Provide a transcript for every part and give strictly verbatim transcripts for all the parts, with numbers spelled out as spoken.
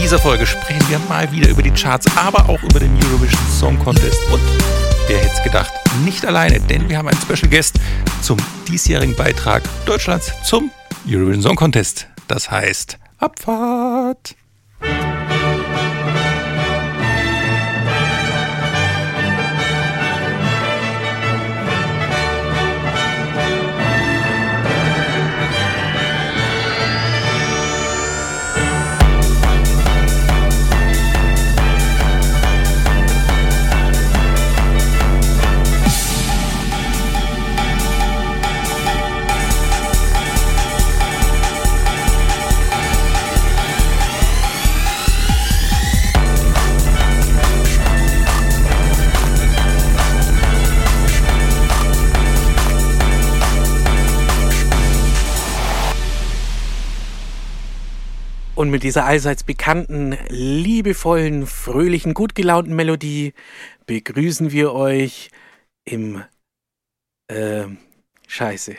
dieser Folge sprechen wir mal wieder über die Charts, aber auch über den Eurovision Song Contest. Und wer hätte es gedacht, nicht alleine, denn wir haben einen Special Guest zum diesjährigen Beitrag Deutschlands zum Eurovision Song Contest. Das heißt Abfahrt. Und mit dieser allseits bekannten, liebevollen, fröhlichen, gut gelaunten Melodie begrüßen wir euch im äh, Scheiße.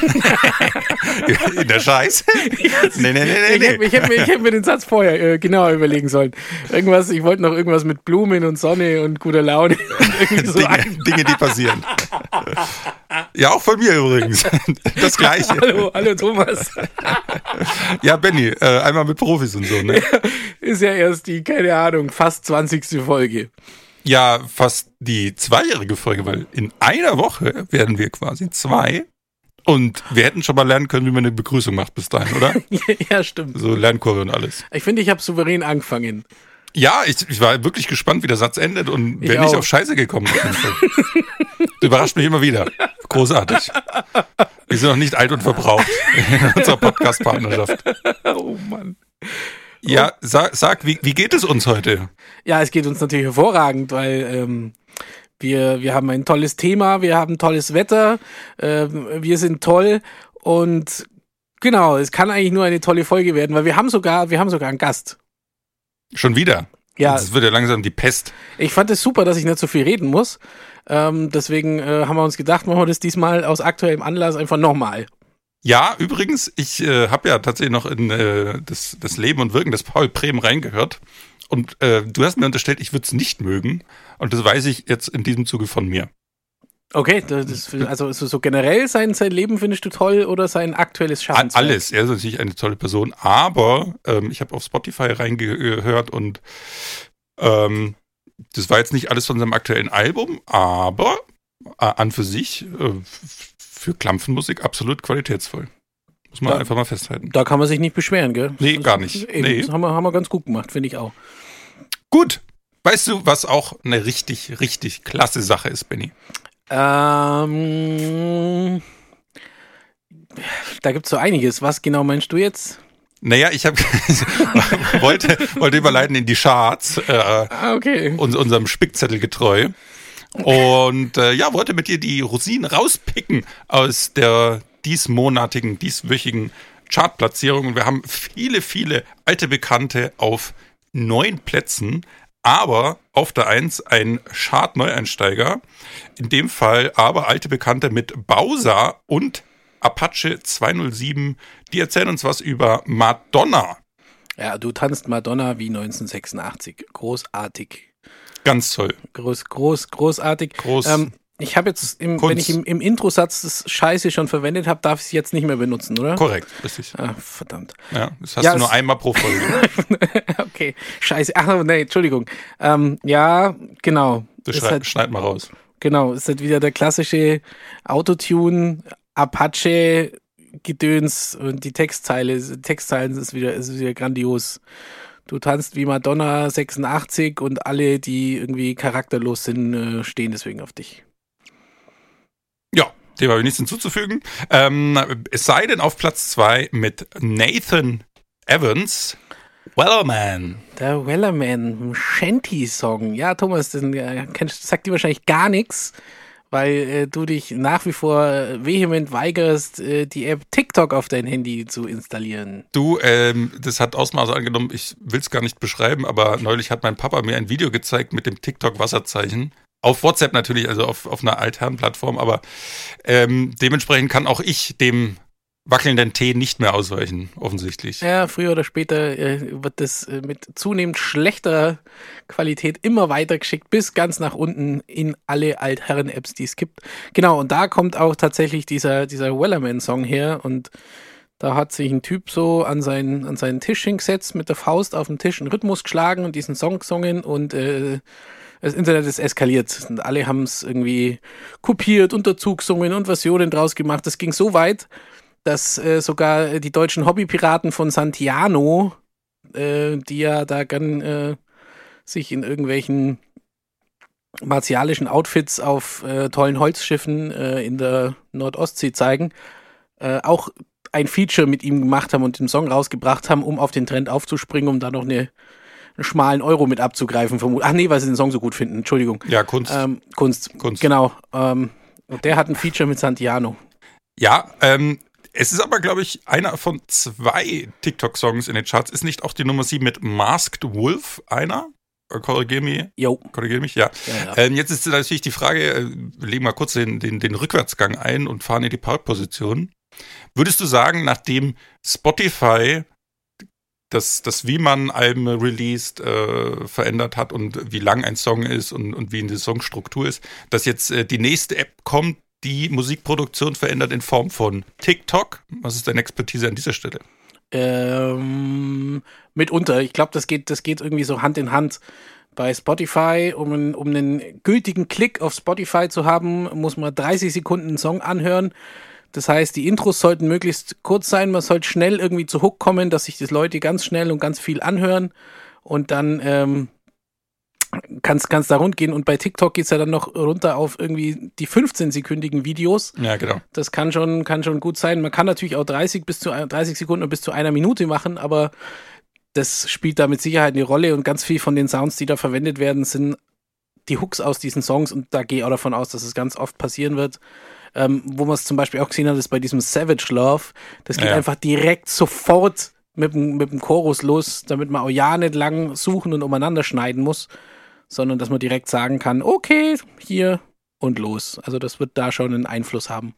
In der Scheiße? Nee, nee, nee, nee. Ich hätte, ich hätte, ich hätte mir den Satz vorher äh, genauer überlegen sollen. Irgendwas, ich wollte noch irgendwas mit Blumen und Sonne und guter Laune. Irgendwie so Dinge, Dinge, die passieren. Ja, auch von mir übrigens. Das Gleiche. Hallo, hallo Thomas. Ja, Benni, äh, einmal mit Profis und so, ne? Ist ja erst die, keine Ahnung, fast zwanzigste Folge. Ja, fast die zweijährige Folge, weil in einer Woche werden wir quasi zwei. Und wir hätten schon mal lernen können, wie man eine Begrüßung macht bis dahin, oder? Ja, stimmt. So Lernkurve und alles. Ich finde, ich habe souverän angefangen. Ja, ich, ich war wirklich gespannt, wie der Satz endet und wäre nicht auf Scheiße gekommen. Du überrascht mich immer wieder. Großartig. Wir sind noch nicht alt und verbraucht in unserer Podcast-Partnerschaft. Oh Mann. Ja, sag, sag wie, wie geht es uns heute? Ja, es geht uns natürlich hervorragend, weil ähm, wir, wir haben ein tolles Thema, wir haben tolles Wetter, äh, wir sind toll und genau, es kann eigentlich nur eine tolle Folge werden, weil wir haben sogar, wir haben sogar einen Gast. Schon wieder? Ja. Das wird ja langsam die Pest. Ich fand es super, dass ich nicht so viel reden muss. Ähm, deswegen äh, haben wir uns gedacht, machen wir das diesmal aus aktuellem Anlass einfach nochmal. Ja, übrigens, ich äh, habe ja tatsächlich noch in äh, das, das Leben und Wirken des Paul Brehm reingehört. Und äh, du hast mir unterstellt, ich würde es nicht mögen. Und das weiß ich jetzt in diesem Zuge von mir. Okay, das, also so generell sein, sein Leben findest du toll oder sein aktuelles Schaffenswerk? Alles, er ist natürlich eine tolle Person, aber ähm, ich habe auf Spotify reingehört und ähm, das war jetzt nicht alles von seinem aktuellen Album, aber äh, an für sich äh, für Klampfenmusik absolut qualitätsvoll. Muss man da, einfach mal festhalten. Da kann man sich nicht beschweren, gell? Nee, das, gar nicht. Eben, nee. Das haben wir, haben wir ganz gut gemacht, finde ich auch. Gut. Weißt du, was auch eine richtig, richtig klasse Sache ist, Benni? Ähm, da gibt es so einiges. Was genau meinst du jetzt? Naja, ich hab, wollte, wollte überleiten in die Charts, äh, ah, okay. uns, unserem Spickzettel getreu. Und äh, ja, wollte mit dir die Rosinen rauspicken aus der diesmonatigen, dieswöchigen Chartplatzierung. Und wir haben viele, viele alte Bekannte auf neun Plätzen. Aber auf der Eins ein Chart-Neueinsteiger, in dem Fall aber alte Bekannte mit Bowser und Apache zweihundertsieben, die erzählen uns was über Madonna. Ja, du tanzt Madonna wie neunzehnhundertsechsundachtzig. Großartig. Ganz toll. Groß, groß, großartig. Groß. Ähm, ich habe jetzt, im, wenn ich im, im Introsatz das Scheiße schon verwendet habe, darf ich es jetzt nicht mehr benutzen, oder? Korrekt, richtig. Ah, verdammt. Ja, das hast ja, du nur einmal pro Folge. Okay, scheiße. Ach, nee, Entschuldigung. Ähm, ja, genau. Das schrei- halt, schneid mal raus. Genau, ist halt wieder der klassische Autotune, Apache, Gedöns und die Textzeile, Textzeilen ist wieder, ist wieder grandios. Du tanzt wie Madonna sechsundachtzig und alle, die irgendwie charakterlos sind, stehen deswegen auf dich. Ja, dem habe ich nichts hinzuzufügen. Ähm, es sei denn auf Platz zwei mit Nathan Evans, Wellerman. Der Wellerman, Shanty-Song. Ja, Thomas, das sagt dir wahrscheinlich gar nichts, weil äh, du dich nach wie vor vehement weigerst, äh, die App TikTok auf dein Handy zu installieren. Du, ähm, das hat Ausmaße angenommen, ich will es gar nicht beschreiben, aber neulich hat mein Papa mir ein Video gezeigt mit dem TikTok-Wasserzeichen. Auf WhatsApp natürlich, also auf, auf einer Altherrenplattform, aber ähm, dementsprechend kann auch ich dem wackelnden Tee nicht mehr ausweichen, offensichtlich. Ja, früher oder später äh, wird das äh, mit zunehmend schlechterer Qualität immer weiter geschickt, bis ganz nach unten in alle Altherren-Apps, die es gibt. Genau, und da kommt auch tatsächlich dieser, dieser Wellerman-Song her und da hat sich ein Typ so an seinen, an seinen Tisch hingesetzt, mit der Faust auf den Tisch einen Rhythmus geschlagen und diesen Song gesungen und äh, das Internet ist eskaliert und alle haben es irgendwie kopiert und dazu gesungen und Versionen draus gemacht. Das ging so weit, dass äh, sogar die deutschen Hobbypiraten von Santiano, äh, die ja da gern äh, sich in irgendwelchen martialischen Outfits auf äh, tollen Holzschiffen äh, in der Nordostsee zeigen, äh, auch ein Feature mit ihm gemacht haben und den Song rausgebracht haben, um auf den Trend aufzuspringen, um da noch eine, einen schmalen Euro mit abzugreifen. Vermut- Ach nee, weil sie den Song so gut finden, Entschuldigung. Ja, Kunst. Ähm, Kunst. Kunst. Genau. Ähm, und der hat ein Feature mit Santiano. Ja, ähm, es ist aber, glaube ich, einer von zwei TikTok-Songs in den Charts. Ist nicht auch die Nummer sieben mit Masked Wolf einer? Korrigier mich. Jo. Korrigier mich, ja. Ja, ja. Ähm, jetzt ist natürlich die Frage, äh, wir legen mal kurz den, den, den Rückwärtsgang ein und fahren in die Parkposition. Würdest du sagen, nachdem Spotify das, das wie man Alben released, äh, verändert hat und wie lang ein Song ist und, und wie eine Songstruktur ist, dass jetzt äh, die nächste App kommt, die Musikproduktion verändert in Form von TikTok? Was ist deine Expertise an dieser Stelle? Ähm, mitunter. Ich glaube, das geht, das geht irgendwie so Hand in Hand. Bei Spotify, um, einen- um einen gültigen Klick auf Spotify zu haben, muss man dreißig Sekunden einen Song anhören. Das heißt, die Intros sollten möglichst kurz sein. Man sollte schnell irgendwie zu Hook kommen, dass sich das Leute ganz schnell und ganz viel anhören. Und dann ähm, kann es da rund gehen. Und bei TikTok geht es ja dann noch runter auf irgendwie die fünfzehn-sekündigen Videos. Ja, genau. Das kann schon, kann schon gut sein. Man kann natürlich auch dreißig bis zu dreißig Sekunden und bis zu einer Minute machen, aber das spielt da mit Sicherheit eine Rolle und ganz viel von den Sounds, die da verwendet werden, sind die Hooks aus diesen Songs und da gehe ich auch davon aus, dass es ganz oft passieren wird. Ähm, wo man es zum Beispiel auch gesehen hat, ist bei diesem Savage Love. Das geht Ja. einfach direkt sofort mit dem, mit dem Chorus los, damit man auch ja nicht lang suchen und umeinander schneiden muss, sondern dass man direkt sagen kann, okay, hier und los. Also das wird da schon einen Einfluss haben.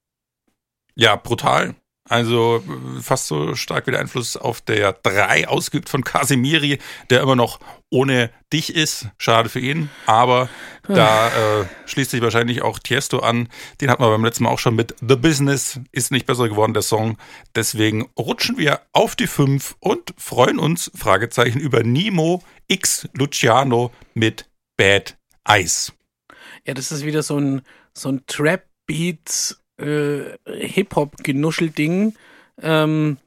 Ja, brutal. Also äh, fast so stark wie der Einfluss auf der drei ausgeübt von Casemiri, der immer noch ohne dich ist. Schade für ihn. Aber da äh, schließt sich wahrscheinlich auch Tiesto an. Den hatten wir beim letzten Mal auch schon mit The Business. Ist nicht besser geworden, der Song. Deswegen rutschen wir auf die fünf und freuen uns, Fragezeichen, über Nemo X Luciano mit Bad Eyes. Ja, das ist wieder so ein, so ein Trap-Beat, äh, Hip-Hop-Genuschel-Ding. Ähm,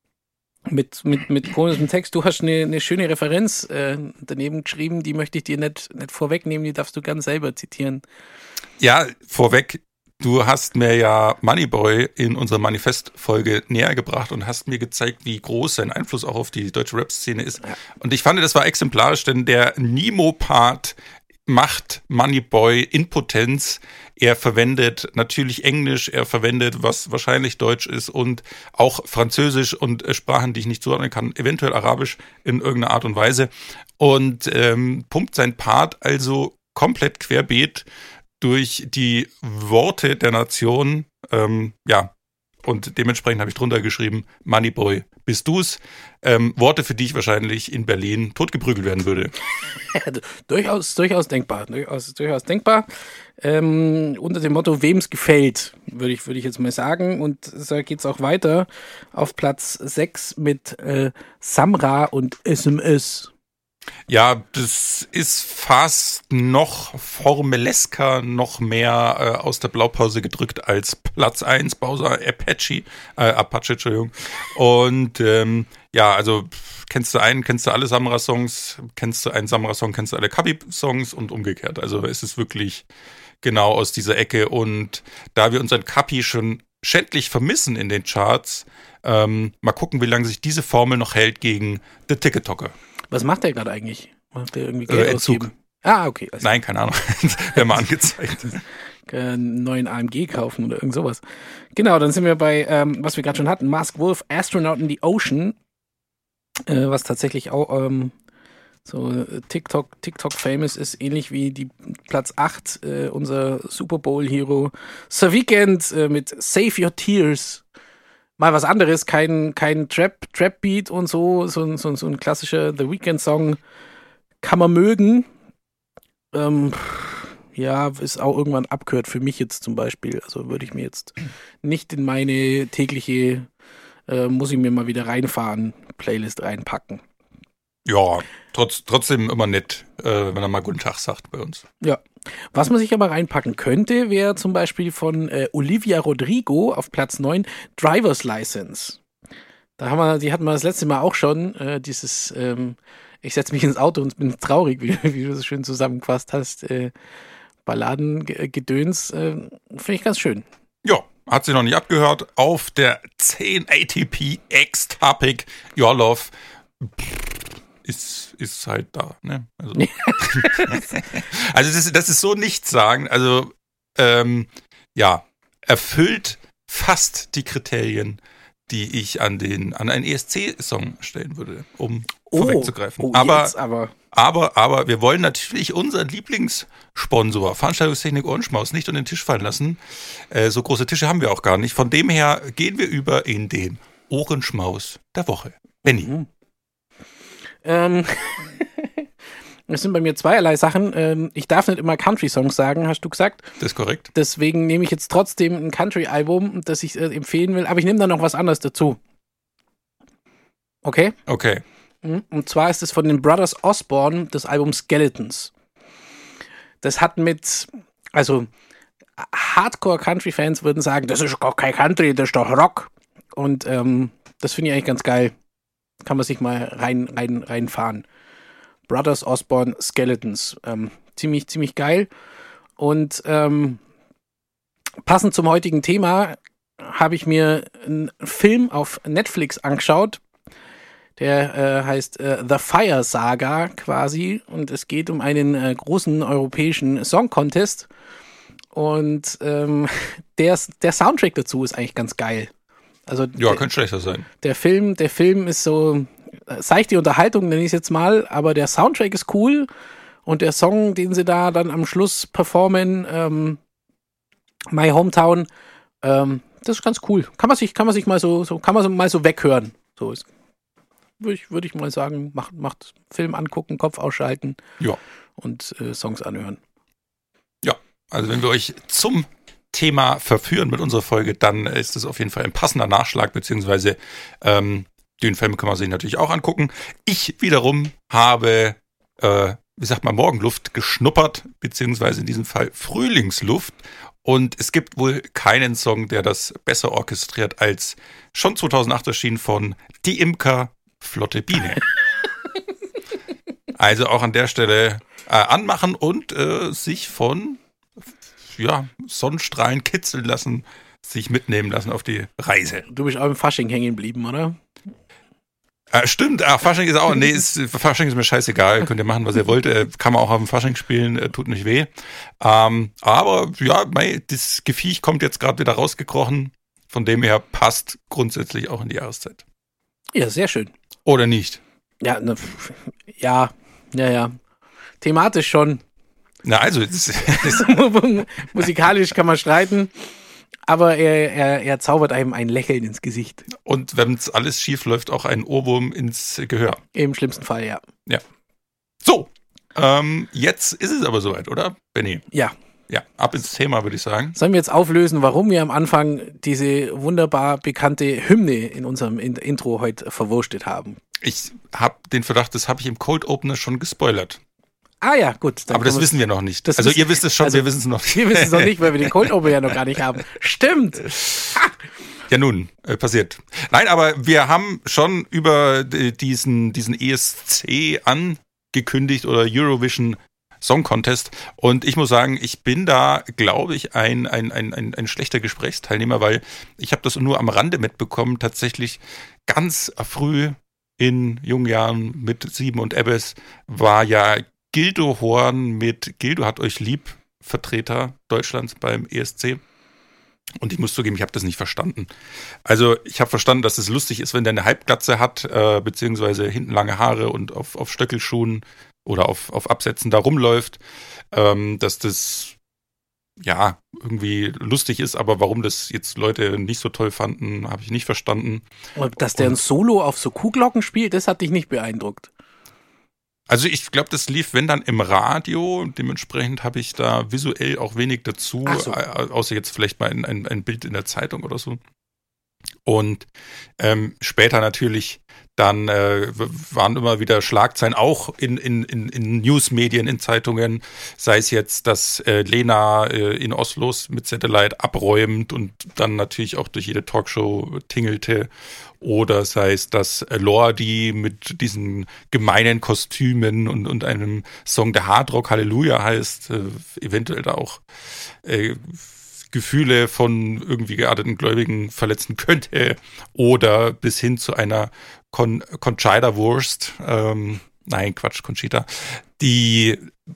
mit, mit, mit komischem Text. Du hast eine, eine schöne Referenz äh, daneben geschrieben, die möchte ich dir nicht, nicht vorwegnehmen, die darfst du ganz selber zitieren. Ja, vorweg, du hast mir ja Moneyboy in unserer Manifest-Folge näher gebracht und hast mir gezeigt, wie groß sein Einfluss auch auf die deutsche Rap-Szene ist. Ja. Und ich fand, das war exemplarisch, denn der Nemo-Part macht Moneyboy in Potenz. Er verwendet natürlich Englisch, er verwendet, was wahrscheinlich Deutsch ist und auch Französisch und äh, Sprachen, die ich nicht zuordnen kann, eventuell Arabisch in irgendeiner Art und Weise. Und ähm, pumpt sein Part also komplett querbeet durch die Worte der Nation, ähm, ja, und dementsprechend habe ich drunter geschrieben, Moneyboy, bist du's? Ähm, Worte, für die ich wahrscheinlich in Berlin totgeprügelt werden würde. Ja, d- durchaus, durchaus denkbar, durchaus, durchaus denkbar. Ähm, unter dem Motto, wem's gefällt, würde ich, würde ich jetzt mal sagen. Und da geht's auch weiter auf Platz sechs mit äh, Samra und S M S. Ja, das ist fast noch formelesker, noch mehr äh, aus der Blaupause gedrückt als Platz eins, Bowser Apache, äh, Apache, Entschuldigung. Und ähm, ja, also kennst du einen, kennst du alle Samra-Songs, kennst du einen Samra-Song, kennst du alle Kapi-Songs und umgekehrt. Also es ist wirklich genau aus dieser Ecke. Und da wir unseren Kapi schon schändlich vermissen in den Charts, ähm, mal gucken, wie lange sich diese Formel noch hält gegen The TikToker. Was macht der gerade eigentlich? Macht der irgendwie Äh, Geld Entzug. ausgeben? Ah, okay. Also, Nein, keine Ahnung. Wäre mal angezeigt. einen neuen A M G kaufen oder irgend sowas. Genau, dann sind wir bei, ähm, was wir gerade schon hatten, Masked Wolf, Astronaut in the Ocean, äh, was tatsächlich auch ähm, so äh, TikTok, TikTok-famous ist, ähnlich wie die Platz acht, äh, unser Super Bowl-Hero Sir Weekend äh, mit Save Your Tears. mal was anderes, kein, kein Trap, Trap-Beat und so, so, so, so ein klassischer The Weeknd-Song kann man mögen. Ähm, ja, ist auch irgendwann abgehört für mich jetzt zum Beispiel. Also würde ich mir jetzt nicht in meine tägliche, äh, muss ich mir mal wieder reinfahren, Playlist reinpacken. Ja, trotz, trotzdem immer nett, äh, wenn er mal Guten Tag sagt bei uns. Ja. Was man sich aber reinpacken könnte, wäre zum Beispiel von äh, Olivia Rodrigo auf Platz neun, Driver's License. Da haben wir, die hatten wir das letzte Mal auch schon, äh, dieses, ähm, ich setze mich ins Auto und bin traurig, wie, wie du das schön zusammengefasst hast, äh, Balladengedöns, äh, finde ich ganz schön. Ja, hat sie noch nicht abgehört, auf der zehn A T P X-Topic Your Love. Ist, ist halt da, ne? Also, also das, das ist so nichts sagen. Also, ähm, ja, erfüllt fast die Kriterien, die ich an den an einen E S C-Song stellen würde, um oh, vorwegzugreifen. Oh, aber, jetzt aber. aber, aber wir wollen natürlich unseren Lieblingssponsor, Veranstaltungstechnik Ohrenschmaus, nicht unter den Tisch fallen lassen. Äh, so große Tische haben wir auch gar nicht. Von dem her gehen wir über in den Ohrenschmaus der Woche. Benni. Mhm. Ähm, es sind bei mir zweierlei Sachen. Ähm, ich darf nicht immer Country-Songs sagen, hast du gesagt. Das ist korrekt. Deswegen nehme ich jetzt trotzdem ein Country-Album, das ich äh, empfehlen will, aber ich nehme da noch was anderes dazu. Okay? Okay. Und zwar ist es von den Brothers Osborne das Album Skeletons. Das hat mit, also Hardcore-Country-Fans würden sagen, das ist gar kein Country, das ist doch Rock. Und ähm, das finde ich eigentlich ganz geil. Kann man sich mal rein, rein, reinfahren. Brothers Osborne Skeletons. Ähm, ziemlich, ziemlich geil. Und ähm, passend zum heutigen Thema habe ich mir einen Film auf Netflix angeschaut. Der äh, heißt äh, The Fire Saga quasi. Und es geht um einen äh, großen europäischen Song Contest. Und ähm, der, der Soundtrack dazu ist eigentlich ganz geil. Also ja, der, könnte schlechter sein. Der Film, der Film ist so äh, seichte Unterhaltung, nenne ich es jetzt mal, aber der Soundtrack ist cool und der Song, den sie da dann am Schluss performen, ähm, My Hometown, ähm, das ist ganz cool. Kann man sich, kann man sich mal so, so kann man so mal so weghören. So ist, würde ich, würde ich mal sagen, macht, macht Film angucken, Kopf ausschalten, ja, und äh, Songs anhören. Ja, also wenn wir euch zum Thema verführen mit unserer Folge, dann ist es auf jeden Fall ein passender Nachschlag, beziehungsweise ähm, den Film kann man sich natürlich auch angucken. Ich wiederum habe, äh, wie sagt man, Morgenluft geschnuppert, beziehungsweise in diesem Fall Frühlingsluft. Und es gibt wohl keinen Song, der das besser orchestriert als schon zweitausendacht erschienen von Die Imker Flotte Biene. Also auch an der Stelle äh, anmachen und äh, sich von ja, Sonnenstrahlen kitzeln lassen, sich mitnehmen lassen auf die Reise. Du bist auch im Fasching hängen geblieben, oder? Äh, stimmt, ach, Fasching ist auch, nee, ist, Fasching ist mir scheißegal, könnt ihr machen, was ihr wollt, äh, kann man auch auf dem Fasching spielen, äh, tut nicht weh. Ähm, aber ja, mei, das Geviech kommt jetzt gerade wieder rausgekrochen, von dem her passt grundsätzlich auch in die Jahreszeit. Ja, sehr schön. Oder nicht? Ja, ne, ja, ja, ja. Thematisch schon. Na, also, das, das musikalisch kann man streiten, aber er, er, er zaubert einem ein Lächeln ins Gesicht. Und wenn es alles schief läuft, auch ein Ohrwurm ins Gehör. Im schlimmsten Fall, ja. Ja. So, ähm, jetzt ist es aber soweit, oder, Benni? Ja. Ja, ab ins Thema, würde ich sagen. Sollen wir jetzt auflösen, warum wir am Anfang diese wunderbar bekannte Hymne in unserem Intro heute verwurstet haben? Ich habe den Verdacht, das habe ich im Cold Opener schon gespoilert. Ah ja, gut. Aber das wissen wir noch nicht. Das also wissen, ihr wisst es schon, also wir wissen es noch nicht. Wir wissen es noch nicht, weil wir den Cold Opener ja noch gar nicht haben. Stimmt. Ha! Ja nun, äh, passiert. Nein, aber wir haben schon über diesen, diesen E S C angekündigt oder Eurovision Song Contest und ich muss sagen, ich bin da, glaube ich, ein, ein, ein, ein, ein schlechter Gesprächsteilnehmer, weil ich habe das nur am Rande mitbekommen, tatsächlich ganz früh in jungen Jahren mit Sieben und Ebbes war ja Gildo Horn mit Gildo hat euch lieb, Vertreter Deutschlands beim E S C. Und ich muss zugeben, ich habe das nicht verstanden. Also ich habe verstanden, dass es lustig ist, wenn der eine Halbglatze hat, äh, beziehungsweise hinten lange Haare und auf, auf Stöckelschuhen oder auf, auf Absätzen da rumläuft, ähm, dass das ja, irgendwie lustig ist, aber warum das jetzt Leute nicht so toll fanden, habe ich nicht verstanden. Dass der ein Solo auf so Kuhglocken spielt, das hat dich nicht beeindruckt. Also ich glaube, das lief, wenn dann im Radio, dementsprechend habe ich da visuell auch wenig dazu, So. außer jetzt vielleicht mal ein, ein, ein Bild in der Zeitung oder so. Und ähm, später natürlich dann äh, waren immer wieder Schlagzeilen, auch in, in, in, in Newsmedien, in Zeitungen, sei es jetzt, dass äh, Lena äh, in Oslos mit Satellite abräumt und dann natürlich auch durch jede Talkshow tingelte, oder sei es, dass äh, Lordi mit diesen gemeinen Kostümen und, und einem Song, der Hardrock Halleluja heißt, äh, eventuell da auch äh, Gefühle von irgendwie gearteten Gläubigen verletzen könnte, oder bis hin zu einer Con- Conchita-Wurst, ähm, nein, Quatsch, Conchita, die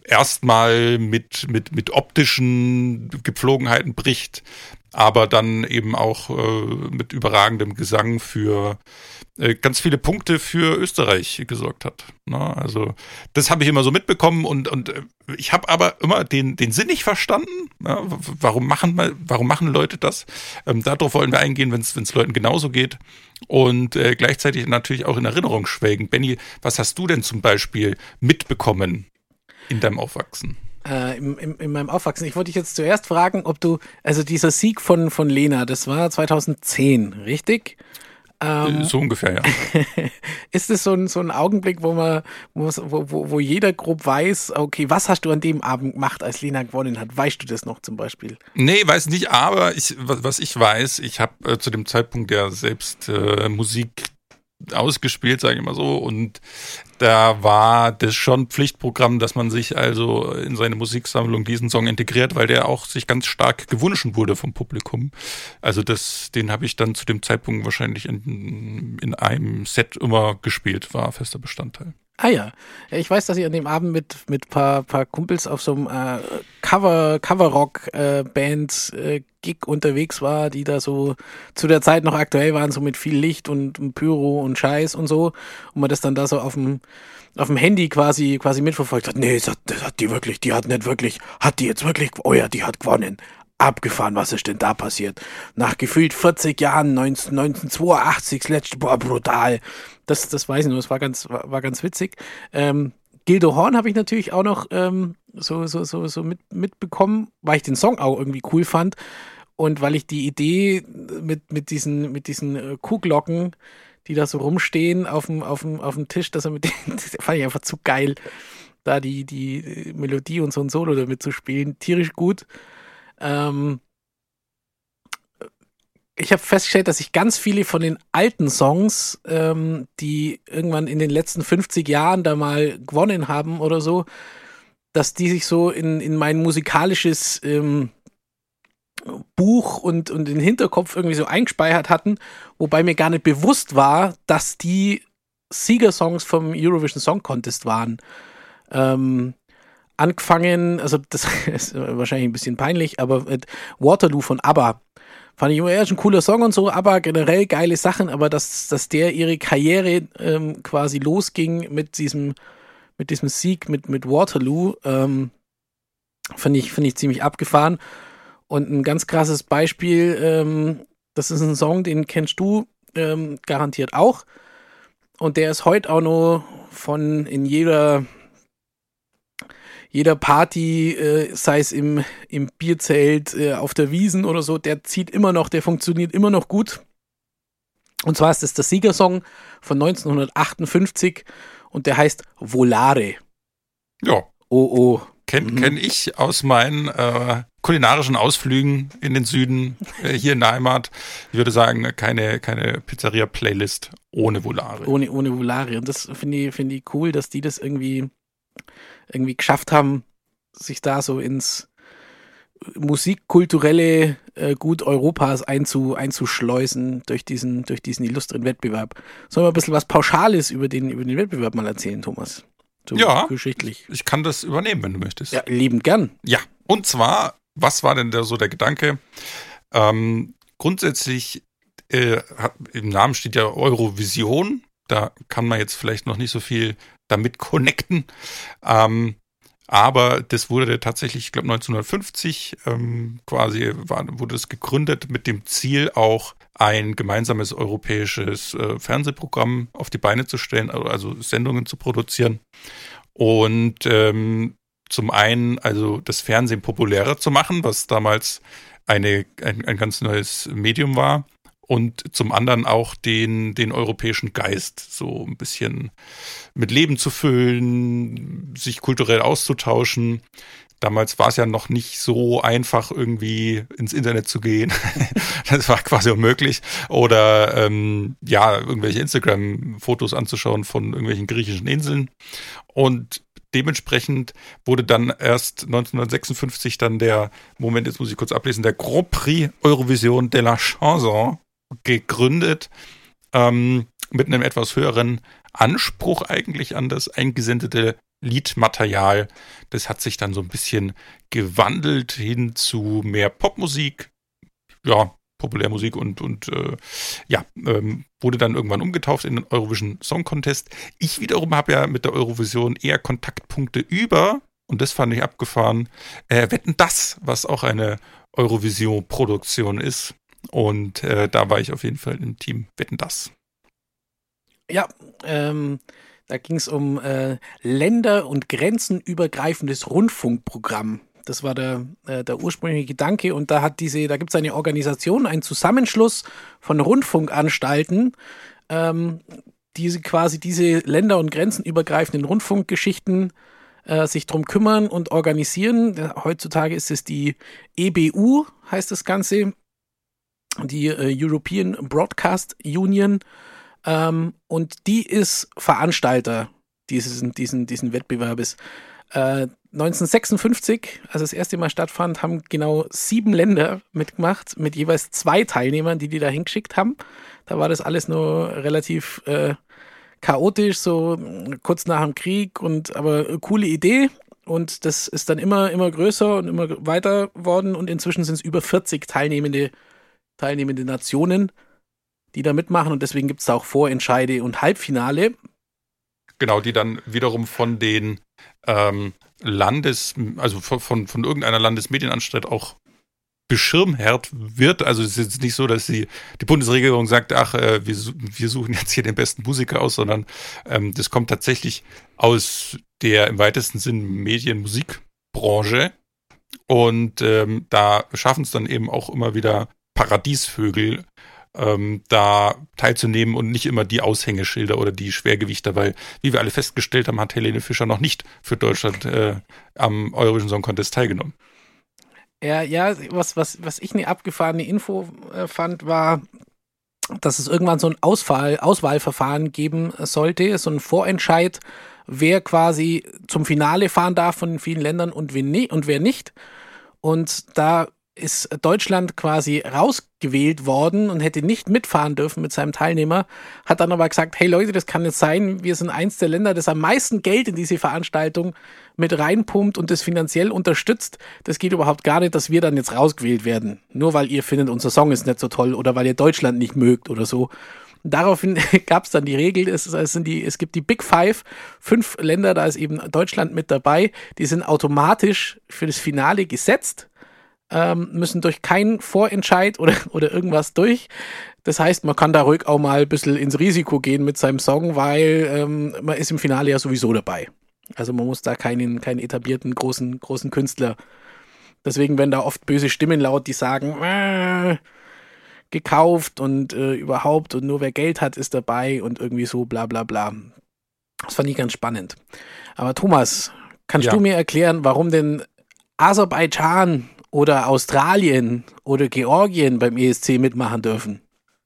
erstmal mit, mit, mit optischen Gepflogenheiten bricht, aber dann eben auch äh, mit überragendem Gesang für äh, ganz viele Punkte für Österreich gesorgt hat. Na, also das habe ich immer so mitbekommen, und, und äh, ich habe aber immer den, den Sinn nicht verstanden. Ja, warum, machen, warum machen Leute das? Ähm, darauf wollen wir eingehen, wenn es Leuten genauso geht. Und äh, gleichzeitig natürlich auch in Erinnerung schwelgen. Benni, was hast du denn zum Beispiel mitbekommen in deinem Aufwachsen? Äh, im, im, in meinem Aufwachsen. Ich wollte dich jetzt zuerst fragen, ob du, also dieser Sieg von, von Lena, das war zweitausendzehn, richtig? Ähm, so ungefähr, ja. Ist es so ein, so ein Augenblick, wo man, wo, wo, wo jeder grob weiß, okay, was hast du an dem Abend gemacht, als Lena gewonnen hat? Weißt du das noch zum Beispiel? Nee, weiß nicht, aber ich, was ich weiß, ich habe äh, zu dem Zeitpunkt ja selbst äh, Musik ausgespielt, sage ich mal so, und da war das schon Pflichtprogramm, dass man sich also in seine Musiksammlung diesen Song integriert, weil der auch sich ganz stark gewünscht wurde vom Publikum. Also das, den habe ich dann zu dem Zeitpunkt wahrscheinlich in, in einem Set immer gespielt, war fester Bestandteil. Ah ja. Ja, ich weiß, dass ich an dem Abend mit mit paar paar Kumpels auf so einem äh, Cover Coverrock äh, Band äh, Gig unterwegs war, die da so zu der Zeit noch aktuell waren, so mit viel Licht und, und Pyro und Scheiß und so, und man das dann da so auf dem auf dem Handy quasi quasi mitverfolgt hat. Nee, das hat, das hat die wirklich, die hat nicht wirklich, hat die jetzt wirklich, oh ja, die hat gewonnen. Abgefahren, was ist denn da passiert? Nach gefühlt vierzig Jahren, neunzehn, neunzehnhundertzweiundachtzig, das letzte, boah, brutal. Das, das weiß ich nur, das war ganz, war, war ganz witzig. Ähm, Gildo Horn habe ich natürlich auch noch ähm, so, so, so, so mit, mitbekommen, weil ich den Song auch irgendwie cool fand und weil ich die Idee mit, mit diesen, mit diesen äh, Kuhglocken, die da so rumstehen auf dem, auf dem, auf dem Tisch, dass er mit denen, das fand ich einfach zu geil, da die, die Melodie und so ein Solo damit zu spielen. Tierisch gut. Ähm, ich habe festgestellt, dass ich ganz viele von den alten Songs, ähm, die irgendwann in den letzten fünfzig Jahren da mal gewonnen haben oder so, dass die sich so in, in mein musikalisches ähm, Buch und, und den Hinterkopf irgendwie so eingespeichert hatten, wobei mir gar nicht bewusst war, dass die Siegersongs vom Eurovision Song Contest waren. Ähm, Angefangen, also das ist wahrscheinlich ein bisschen peinlich, aber mit Waterloo von ABBA fand ich immer eher ein cooler Song und so, ABBA generell geile Sachen, aber dass, dass der ihre Karriere ähm, quasi losging mit diesem, mit diesem Sieg mit, mit Waterloo, ähm, finde ich, finde ich ziemlich abgefahren. Und ein ganz krasses Beispiel, ähm, das ist ein Song, den kennst du ähm, garantiert auch, und der ist heute auch noch von in jeder Jeder Party, äh, sei es im, im Bierzelt, äh, auf der Wiesn oder so, der zieht immer noch, der funktioniert immer noch gut. Und zwar ist das der Siegersong von neunzehnhundertachtundfünfzig und der heißt Volare. Ja. Oh, oh. Kenn, mhm. kenn ich aus meinen äh, kulinarischen Ausflügen in den Süden, äh, hier in der Heimat. Ich würde sagen, keine, keine Pizzeria-Playlist ohne Volare. Ohne, ohne Volare. Und das finde ich, find ich cool, dass die das irgendwie irgendwie geschafft haben, sich da so ins musikkulturelle äh, Gut Europas einzu, einzuschleusen durch diesen, durch diesen illustren Wettbewerb. Sollen wir ein bisschen was Pauschales über den, über den Wettbewerb mal erzählen, Thomas? So ja, geschichtlich. Ich kann das übernehmen, wenn du möchtest. Ja, liebend gern. Ja, und zwar, was war denn da so der Gedanke? Ähm, grundsätzlich, äh, hat, im Namen steht ja Eurovision. Da kann man jetzt vielleicht noch nicht so viel damit connecten. Ähm, Aber das wurde tatsächlich, ich glaube neunzehnhundertfünfzig ähm, quasi, war, wurde es gegründet mit dem Ziel auch ein gemeinsames europäisches äh, Fernsehprogramm auf die Beine zu stellen, also Sendungen zu produzieren. Und ähm, zum einen also das Fernsehen populärer zu machen, was damals eine, ein, ein ganz neues Medium war. Und zum anderen auch den, den europäischen Geist so ein bisschen mit Leben zu füllen, sich kulturell auszutauschen. Damals war es ja noch nicht so einfach, irgendwie ins Internet zu gehen. Das war quasi unmöglich. Oder ähm, ja, irgendwelche Instagram-Fotos anzuschauen von irgendwelchen griechischen Inseln. Und dementsprechend wurde dann erst neunzehnhundertsechsundfünfzig dann der, Moment, jetzt muss ich kurz ablesen, der Grand Prix Eurovision de la Chanson gegründet, ähm, mit einem etwas höheren Anspruch eigentlich an das eingesendete Liedmaterial. Das hat sich dann so ein bisschen gewandelt hin zu mehr Popmusik, ja, Populärmusik und, und äh, ja, ähm, wurde dann irgendwann umgetauft in den Eurovision Song Contest. Ich wiederum habe ja mit der Eurovision eher Kontaktpunkte über, und das fand ich abgefahren, äh, Wetten, das, was auch eine Eurovision-Produktion ist. Und äh, da war ich auf jeden Fall im Team Wetten, das. Ja, ähm, da ging es um äh, Länder- und grenzenübergreifendes Rundfunkprogramm. Das war der, äh, der ursprüngliche Gedanke. Und da hat diese, da gibt es eine Organisation, einen Zusammenschluss von Rundfunkanstalten, ähm, die quasi diese Länder- und grenzenübergreifenden Rundfunkgeschichten äh, sich drum kümmern und organisieren. Heutzutage ist es die E B U, heißt das Ganze. Die äh, European Broadcast Union, ähm, und die ist Veranstalter dieses, diesen, diesen Wettbewerbes. Äh, neunzehnhundertsechsundfünfzig, als das erste Mal stattfand, haben genau sieben Länder mitgemacht, mit jeweils zwei Teilnehmern, die die da hingeschickt haben. Da war das alles nur relativ äh, chaotisch, so kurz nach dem Krieg, und aber eine coole Idee. Und das ist dann immer, immer größer und immer weiter worden, und inzwischen sind es über vierzig teilnehmende teilnehmende Nationen, die da mitmachen, und deswegen gibt es auch Vorentscheide und Halbfinale. Genau, die dann wiederum von den ähm, Landes, also von, von, von irgendeiner Landesmedienanstalt auch beschirmherrt wird. Also es ist jetzt nicht so, dass die, die Bundesregierung sagt, ach, äh, wir, wir suchen jetzt hier den besten Musiker aus, sondern ähm, das kommt tatsächlich aus der im weitesten Sinn Medien-Musikbranche, und ähm, da schaffen es dann eben auch immer wieder Paradiesvögel, ähm, da teilzunehmen und nicht immer die Aushängeschilder oder die Schwergewichter, weil, wie wir alle festgestellt haben, hat Helene Fischer noch nicht für Deutschland äh, am Eurovision Song Contest teilgenommen. Ja, ja, was, was, was ich eine abgefahrene Info äh, fand, war, dass es irgendwann so ein Auswahl, Auswahlverfahren geben sollte, so ein Vorentscheid, wer quasi zum Finale fahren darf von den vielen Ländern und wer, nie, und wer nicht. Und da ist Deutschland quasi rausgewählt worden und hätte nicht mitfahren dürfen mit seinem Teilnehmer, hat dann aber gesagt, hey Leute, das kann nicht sein, wir sind eins der Länder, das am meisten Geld in diese Veranstaltung mit reinpumpt und das finanziell unterstützt. Das geht überhaupt gar nicht, dass wir dann jetzt rausgewählt werden, nur weil ihr findet, unser Song ist nicht so toll oder weil ihr Deutschland nicht mögt oder so. Daraufhin gab es dann die Regel, es, es, sind die, es gibt die Big Five, fünf Länder, da ist eben Deutschland mit dabei, die sind automatisch für das Finale gesetzt, ähm, müssen durch keinen Vorentscheid oder, oder irgendwas durch. Das heißt, man kann da ruhig auch mal ein bisschen ins Risiko gehen mit seinem Song, weil ähm, man ist im Finale ja sowieso dabei. Also man muss da keinen, keinen etablierten großen, großen Künstler. Deswegen werden da oft böse Stimmen laut, die sagen, äh, gekauft und äh, überhaupt und nur wer Geld hat, ist dabei und irgendwie so bla bla bla. Das fand ich ganz spannend. Aber Thomas, kannst Ja. du mir erklären, warum denn Aserbaidschan oder Australien oder Georgien beim E S C mitmachen dürfen?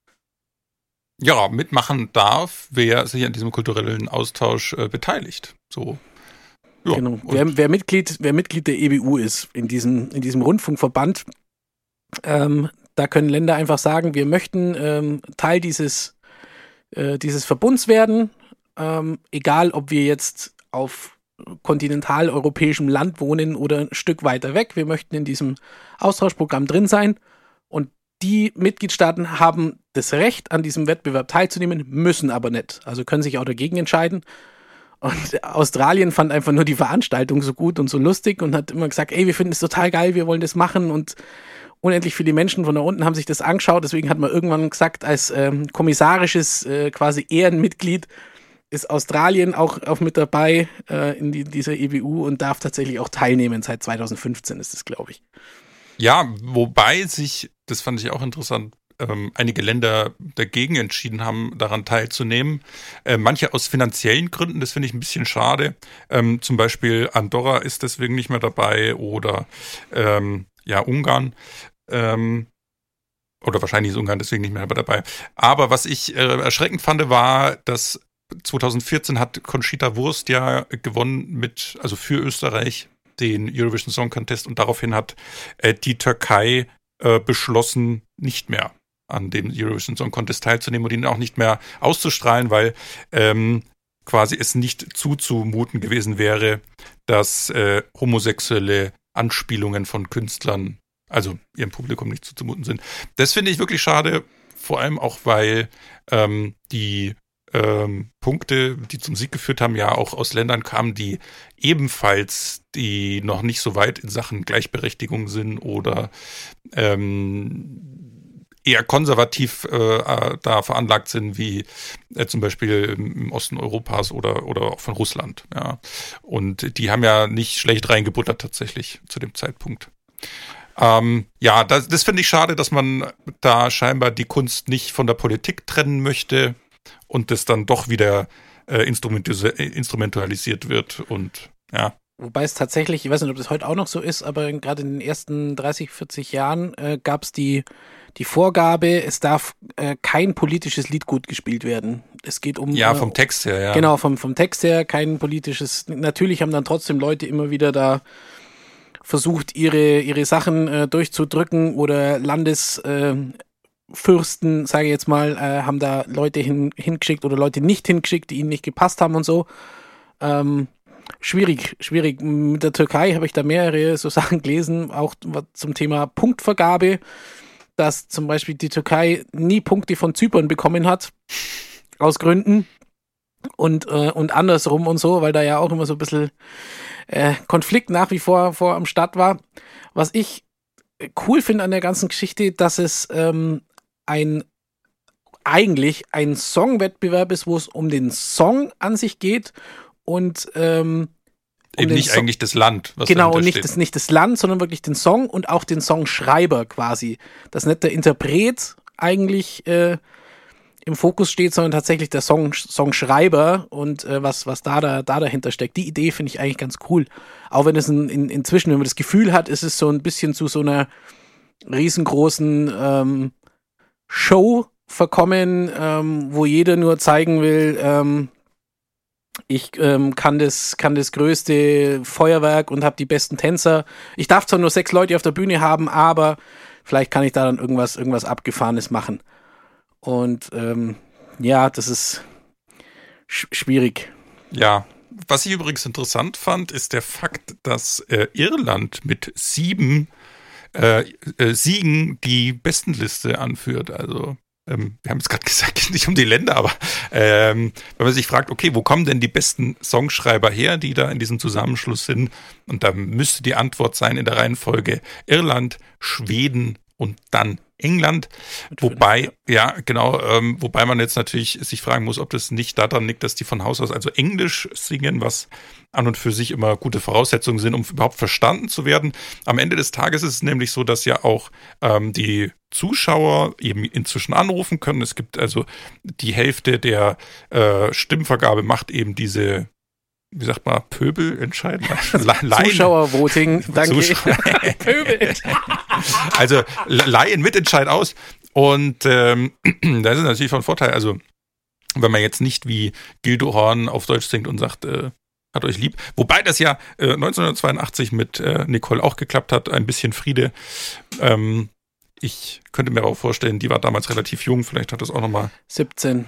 Ja, mitmachen darf, wer sich an diesem kulturellen Austausch äh, beteiligt. So. Ja, Genau. und- Wer, wer, Mitglied, wer Mitglied der E B U ist, in diesem, in diesem Rundfunkverband, ähm, da können Länder einfach sagen, wir möchten ähm, Teil dieses, äh, dieses Verbunds werden, ähm, egal ob wir jetzt auf kontinentaleuropäischem Land wohnen oder ein Stück weiter weg. Wir möchten in diesem Austauschprogramm drin sein, und die Mitgliedstaaten haben das Recht, an diesem Wettbewerb teilzunehmen, müssen aber nicht. Also können sich auch dagegen entscheiden. Und Australien fand einfach nur die Veranstaltung so gut und so lustig und hat immer gesagt, ey, wir finden es total geil, wir wollen das machen. Und unendlich viele Menschen von da unten haben sich das angeschaut. Deswegen hat man irgendwann gesagt, als ähm, kommissarisches äh, quasi Ehrenmitglied ist Australien auch, auch mit dabei äh, in die, dieser E W U und darf tatsächlich auch teilnehmen. Seit zweitausendfünfzehn ist es, glaube ich. Ja, wobei sich, das fand ich auch interessant, ähm, einige Länder dagegen entschieden haben, daran teilzunehmen. Äh, manche aus finanziellen Gründen, das finde ich ein bisschen schade. Ähm, zum Beispiel Andorra ist deswegen nicht mehr dabei oder ähm, ja, Ungarn. Ähm, oder wahrscheinlich ist Ungarn deswegen nicht mehr dabei. Aber was ich äh, erschreckend fand, war, dass zweitausendvierzehn hat Conchita Wurst ja gewonnen mit, also für Österreich, den Eurovision Song Contest und daraufhin hat äh, die Türkei äh, beschlossen, nicht mehr an dem Eurovision Song Contest teilzunehmen und ihn auch nicht mehr auszustrahlen, weil ähm, quasi es nicht zuzumuten gewesen wäre, dass äh, homosexuelle Anspielungen von Künstlern, also ihrem Publikum nicht zuzumuten sind. Das finde ich wirklich schade, vor allem auch, weil ähm, die ähm, Punkte, die zum Sieg geführt haben, ja auch aus Ländern kamen, die ebenfalls, die noch nicht so weit in Sachen Gleichberechtigung sind oder ähm, eher konservativ äh, da veranlagt sind, wie äh, zum Beispiel im Osten Europas oder, oder auch von Russland. Ja. Und die haben ja nicht schlecht reingebuttert tatsächlich zu dem Zeitpunkt. Ähm, ja, das, das finde ich schade, dass man da scheinbar die Kunst nicht von der Politik trennen möchte und das dann doch wieder äh, instrumentalisiert wird und ja. Wobei es tatsächlich, ich weiß nicht, ob das heute auch noch so ist, aber gerade in den ersten dreißig, vierzig Jahren äh, gab es die, die Vorgabe, es darf äh, kein politisches Lied gut gespielt werden. Es geht um... Ja, vom äh, Text her, ja. Genau, vom, vom Text her, kein politisches... Natürlich haben dann trotzdem Leute immer wieder da versucht, ihre, ihre Sachen äh, durchzudrücken oder Landesfürsten, äh, sage ich jetzt mal, äh, haben da Leute hin, hingeschickt oder Leute nicht hingeschickt, die ihnen nicht gepasst haben und so. Ähm, schwierig, schwierig. Mit der Türkei habe ich da mehrere so Sachen gelesen, auch zum Thema Punktvergabe, dass zum Beispiel die Türkei nie Punkte von Zypern bekommen hat, aus Gründen. Und, äh, und andersrum und so, weil da ja auch immer so ein bisschen äh, Konflikt nach wie vor, vor am Start war. Was ich cool finde an der ganzen Geschichte, dass es ähm, ein eigentlich ein Songwettbewerb ist, wo es um den Song an sich geht und ähm, um eben nicht so- eigentlich das Land, was genau, und nicht das, nicht das Land, sondern wirklich den Song und auch den Songschreiber quasi. Dass nicht der Interpret eigentlich äh, im Fokus steht, sondern tatsächlich der Song, Songschreiber und äh, was, was da, da, da dahinter steckt. Die Idee finde ich eigentlich ganz cool. Auch wenn es in, in, inzwischen, wenn man das Gefühl hat, ist es so ein bisschen zu so einer riesengroßen ähm, Show verkommen, ähm, wo jeder nur zeigen will, ähm, ich ähm, kann das, kann das größte Feuerwerk und habe die besten Tänzer. Ich darf zwar nur sechs Leute auf der Bühne haben, aber vielleicht kann ich da dann irgendwas, irgendwas Abgefahrenes machen. Und ähm, ja, das ist sch- schwierig. Ja, was ich übrigens interessant fand, ist der Fakt, dass äh, Irland mit sieben äh, äh, Siegen die Bestenliste anführt. Also ähm, wir haben es gerade gesagt, nicht um die Länder, aber ähm, wenn man sich fragt, okay, wo kommen denn die besten Songschreiber her, die da in diesem Zusammenschluss sind? Und da müsste die Antwort sein in der Reihenfolge Irland, Schweden und dann England, wobei, ja, genau, ähm, wobei man jetzt natürlich sich fragen muss, ob das nicht daran liegt, dass die von Haus aus also Englisch singen, was an und für sich immer gute Voraussetzungen sind, um überhaupt verstanden zu werden. Am Ende des Tages ist es nämlich so, dass ja auch ähm, die Zuschauer eben inzwischen anrufen können. Es gibt also die Hälfte der äh, Stimmvergabe macht eben diese, wie sagt man, Pöbel entscheiden? Zuschauervoting, danke. Zuschauer- Pöbel. Also Laien Mitentscheid aus. Und ähm, das ist natürlich von Vorteil. Also wenn man jetzt nicht wie Gildo Horn auf Deutsch singt und sagt, äh, hat euch lieb. Wobei das ja äh, neunzehnhundertzweiundachtzig mit äh, Nicole auch geklappt hat. Ein bisschen Friede. Ähm, ich könnte mir auch vorstellen, die war damals relativ jung. Vielleicht hat das auch nochmal... siebzehn.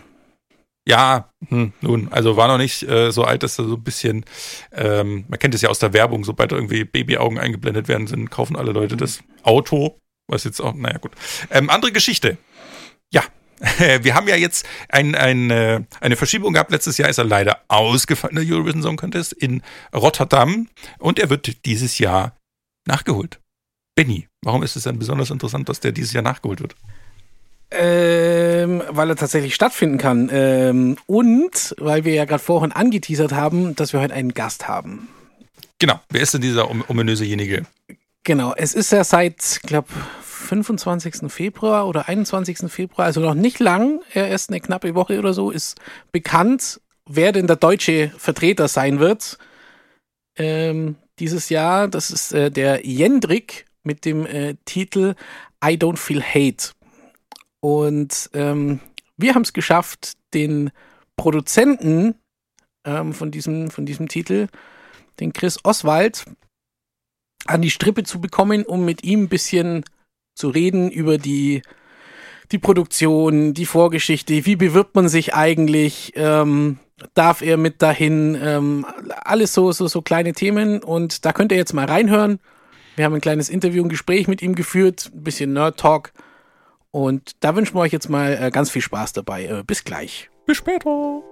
Ja, hm, nun, also war noch nicht äh, so alt, dass da so ein bisschen, ähm, man kennt es ja aus der Werbung, sobald da irgendwie Babyaugen eingeblendet werden sind, kaufen alle Leute das Auto, was jetzt auch, naja gut. Ähm, andere Geschichte. Ja, Wir haben ja jetzt ein, ein, eine Verschiebung gehabt. Letztes Jahr ist er leider ausgefallen, der Eurovision Song Contest in Rotterdam. Und er wird dieses Jahr nachgeholt. Benni, warum ist es denn besonders interessant, dass der dieses Jahr nachgeholt wird? Ähm, weil er tatsächlich stattfinden kann. Ähm, und weil wir ja gerade vorhin angeteasert haben, dass wir heute einen Gast haben. Genau, wer ist denn dieser ominösejenige? Genau, es ist ja seit, glaube fünfundzwanzigsten Februar oder einundzwanzigsten Februar, also noch nicht lang, erst eine knappe Woche oder so, ist bekannt, wer denn der deutsche Vertreter sein wird ähm, dieses Jahr. Das ist äh, der Jendrik mit dem äh, Titel I Don't Feel Hate. Und ähm, wir haben es geschafft, den Produzenten ähm, von, diesem, von diesem Titel, den Chris Oswald, an die Strippe zu bekommen, um mit ihm ein bisschen zu reden über die, die Produktion, die Vorgeschichte, wie bewirbt man sich eigentlich, ähm, darf er mit dahin, ähm, alles so, so, so kleine Themen, und da könnt ihr jetzt mal reinhören. Wir haben ein kleines Interview, ein Gespräch mit ihm geführt, ein bisschen Nerd-Talk, und da wünschen wir euch jetzt mal äh, ganz viel Spaß dabei. Äh, bis gleich. Bis später.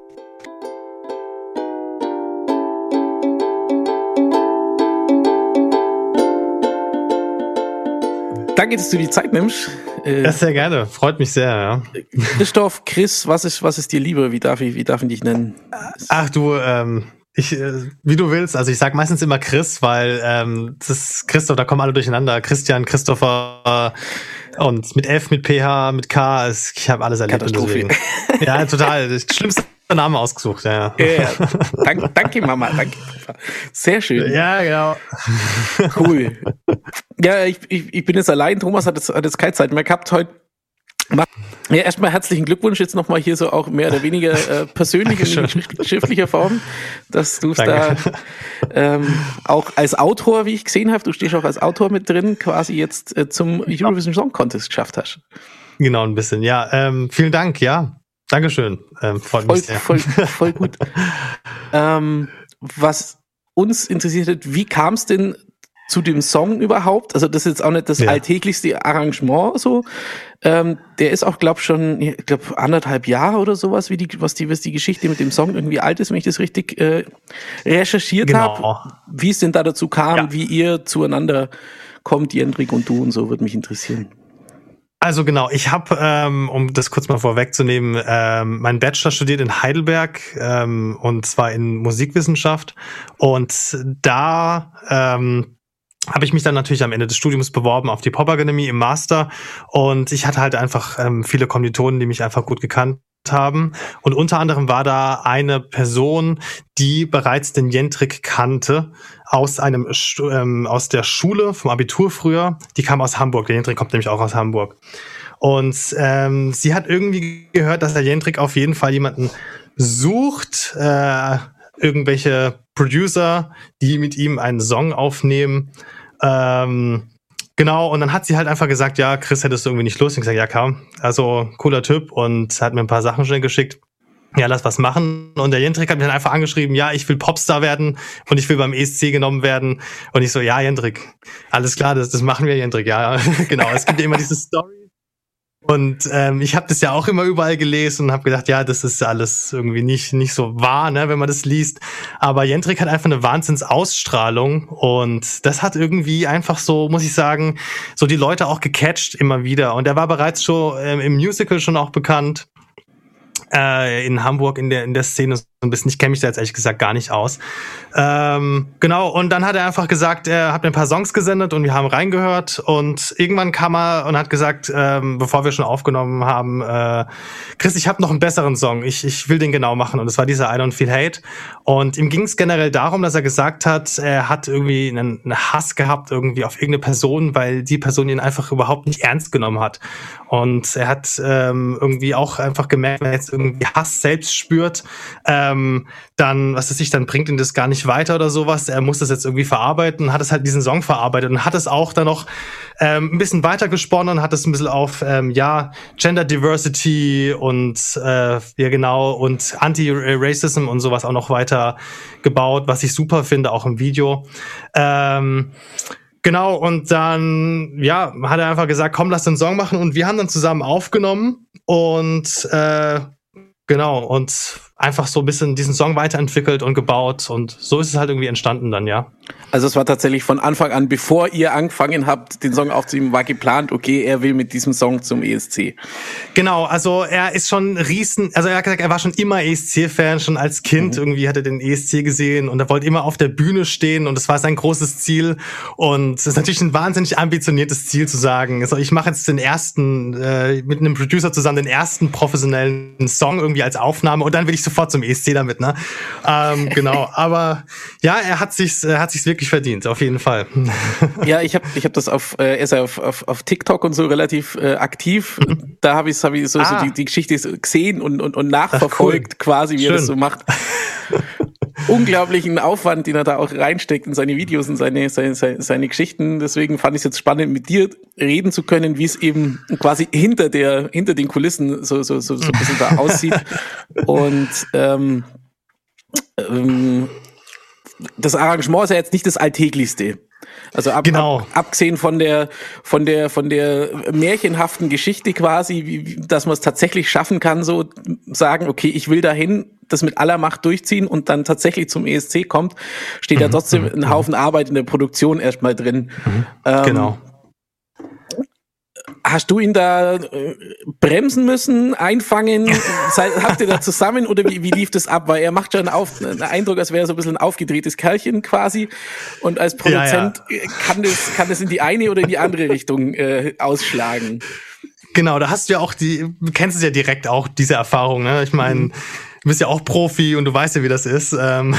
Danke, dass du die Zeit nimmst. Äh, ja, sehr gerne. Freut mich sehr, ja. Christoph, Chris, was ist, was ist dir lieber? Wie darf ich, wie darf ich dich nennen? Ach du, ähm, ich, äh, wie du willst. Also ich sag meistens immer Chris, weil ähm, das ist Christoph, da kommen alle durcheinander. Christian, Christopher äh, und mit F, mit P H, mit K. Es, ich habe alles erlebt. Deswegen. Ja, total. Das schlimmste Name ausgesucht, ja. Ja, ja. Dank, danke, Mama, danke. Sehr schön. Ja, genau. Cool. Ja, ich, ich, ich bin jetzt allein. Thomas hat jetzt, hat jetzt keine Zeit mehr gehabt heute. Ja, erstmal herzlichen Glückwunsch jetzt nochmal hier so auch mehr oder weniger äh, persönlich in schriftlicher Form, dass du es da ähm, auch als Autor, wie ich gesehen habe, du stehst auch als Autor mit drin, quasi jetzt äh, zum Eurovision Song Contest geschafft hast. Genau, ein bisschen. Ja, ähm, vielen Dank, ja. Dankeschön. Ähm, freut voll, mich sehr. Voll, voll gut. ähm, was uns interessiert hat, wie kam es denn zu dem Song überhaupt? Also das ist jetzt auch nicht das ja. alltäglichste Arrangement so. Ähm, der ist auch, glaube ich, schon, ich glaube, anderthalb Jahre oder sowas, wie die, was die, was die Geschichte mit dem Song irgendwie alt ist, wenn ich das richtig äh, recherchiert genau. habe. Wie es denn da dazu kam, ja. wie ihr zueinander kommt, Jendrik und du und so, würde mich interessieren. Also genau, ich habe, ähm, um das kurz mal vorwegzunehmen, ähm, meinen Bachelor studiert in Heidelberg, ähm, und zwar in Musikwissenschaft, und da ähm, habe ich mich dann natürlich am Ende des Studiums beworben auf die Popakademie im Master, und ich hatte halt einfach ähm, viele Kommilitonen, die mich einfach gut gekannt haben, und unter anderem war da eine Person, die bereits den Jendrik kannte aus einem ähm, aus der Schule vom Abitur früher. Die kam aus Hamburg. Der Jendrik kommt nämlich auch aus Hamburg, und ähm, sie hat irgendwie gehört, dass der Jendrik auf jeden Fall jemanden sucht, äh, irgendwelche Producer, die mit ihm einen Song aufnehmen. Ähm, Genau, und dann hat sie halt einfach gesagt, ja, Chris, hättest du irgendwie nicht Lust? Und ich gesagt, ja, komm, also cooler Typ, und hat mir ein paar Sachen schnell geschickt. Ja, lass was machen. Und der Jendrik hat mich dann einfach angeschrieben, ja, ich will Popstar werden und ich will beim E S C genommen werden. Und ich so, ja, Jendrik, alles klar, das, das machen wir, Jendrik, ja. Genau, es gibt ja immer diese Story. Und ähm, ich habe das ja auch immer überall gelesen und habe gedacht, ja, das ist alles irgendwie nicht nicht so wahr, ne, wenn man das liest. Aber Jendrik hat einfach eine Wahnsinnsausstrahlung, und das hat irgendwie einfach so, muss ich sagen, so die Leute auch gecatcht immer wieder. Und er war bereits schon ähm, im Musical schon auch bekannt. Äh, in Hamburg in der in der Szene so ein bisschen. Ich kenne mich da jetzt ehrlich gesagt gar nicht aus. Ähm, genau, und dann hat er einfach gesagt, er hat mir ein paar Songs gesendet und wir haben reingehört, und irgendwann kam er und hat gesagt, ähm, bevor wir schon aufgenommen haben, äh, Chris, ich habe noch einen besseren Song, ich ich will den genau machen, und das war dieser I Don't Feel Hate, und ihm ging es generell darum, dass er gesagt hat, er hat irgendwie einen, einen Hass gehabt irgendwie auf irgendeine Person, weil die Person ihn einfach überhaupt nicht ernst genommen hat, und er hat ähm, irgendwie auch einfach gemerkt, wenn er jetzt irgendwie Hass selbst spürt, ähm, dann, was weiß ich, dann bringt ihn das gar nicht weiter oder sowas. Er muss das jetzt irgendwie verarbeiten, hat es halt diesen Song verarbeitet und hat es auch dann noch ähm, ein bisschen weiter gesponnen und hat es ein bisschen auf, ähm, ja, Gender Diversity und, äh, ja genau, und Anti-Racism und sowas auch noch weiter gebaut, was ich super finde, auch im Video. Ähm, Genau, und dann, ja, hat er einfach gesagt, komm, lass den Song machen. Und wir haben dann zusammen aufgenommen und äh, genau, und einfach so ein bisschen diesen Song weiterentwickelt und gebaut. Und so ist es halt irgendwie entstanden dann, ja. Also es war tatsächlich von Anfang an, bevor ihr angefangen habt, den Song aufzunehmen, war geplant, okay, er will mit diesem Song zum E S C. Genau, also er ist schon riesen, also er hat gesagt, er war schon immer E S C-Fan, schon als Kind mhm. irgendwie hat er den E S C gesehen und er wollte immer auf der Bühne stehen und das war sein großes Ziel und es ist natürlich ein wahnsinnig ambitioniertes Ziel zu sagen, also ich mache jetzt den ersten, äh, mit einem Producer zusammen den ersten professionellen Song irgendwie als Aufnahme und dann will ich sofort zum E S C damit, ne? Ähm, genau, aber ja, er hat sich's, er hat sich's wirklich verdient, auf jeden Fall. Ja, ich habe ich hab das auf, äh, er ist ja auf, auf, auf TikTok und so relativ äh, aktiv. Da habe ich hab ich so, ah. so die, die Geschichte gesehen und, und, und nachverfolgt, Ach, cool. quasi, wie Schön. er das so macht. Unglaublichen Aufwand, den er da auch reinsteckt in seine Videos und seine, seine, seine, seine Geschichten. Deswegen fand ich es jetzt spannend, mit dir reden zu können, wie es eben quasi hinter der, hinter den Kulissen so, so, so, so ein bisschen da aussieht. Und ähm, ähm, das Arrangement ist ja jetzt nicht das Alltäglichste. Also ab, genau. ab, abgesehen von der von der von der märchenhaften Geschichte quasi, wie, dass man es tatsächlich schaffen kann, so sagen, okay, ich will dahin, das mit aller Macht durchziehen und dann tatsächlich zum E S C kommt, steht mhm. ja trotzdem mhm. ein Haufen Arbeit in der Produktion erstmal drin. Mhm. Ähm, genau. Hast du ihn da äh, bremsen müssen, einfangen? Sei, habt ihr da zusammen oder wie, wie lief das ab? Weil er macht schon auf, einen Eindruck, als wäre er so ein bisschen ein aufgedrehtes Kerlchen quasi. Und als Produzent ja, ja. kann das kann das in die eine oder in die andere Richtung äh, ausschlagen. Genau, da hast du ja auch die, du kennst es ja direkt auch, diese Erfahrung, ne? Ich meine, mhm. du bist ja auch Profi und du weißt ja, wie das ist. Ähm,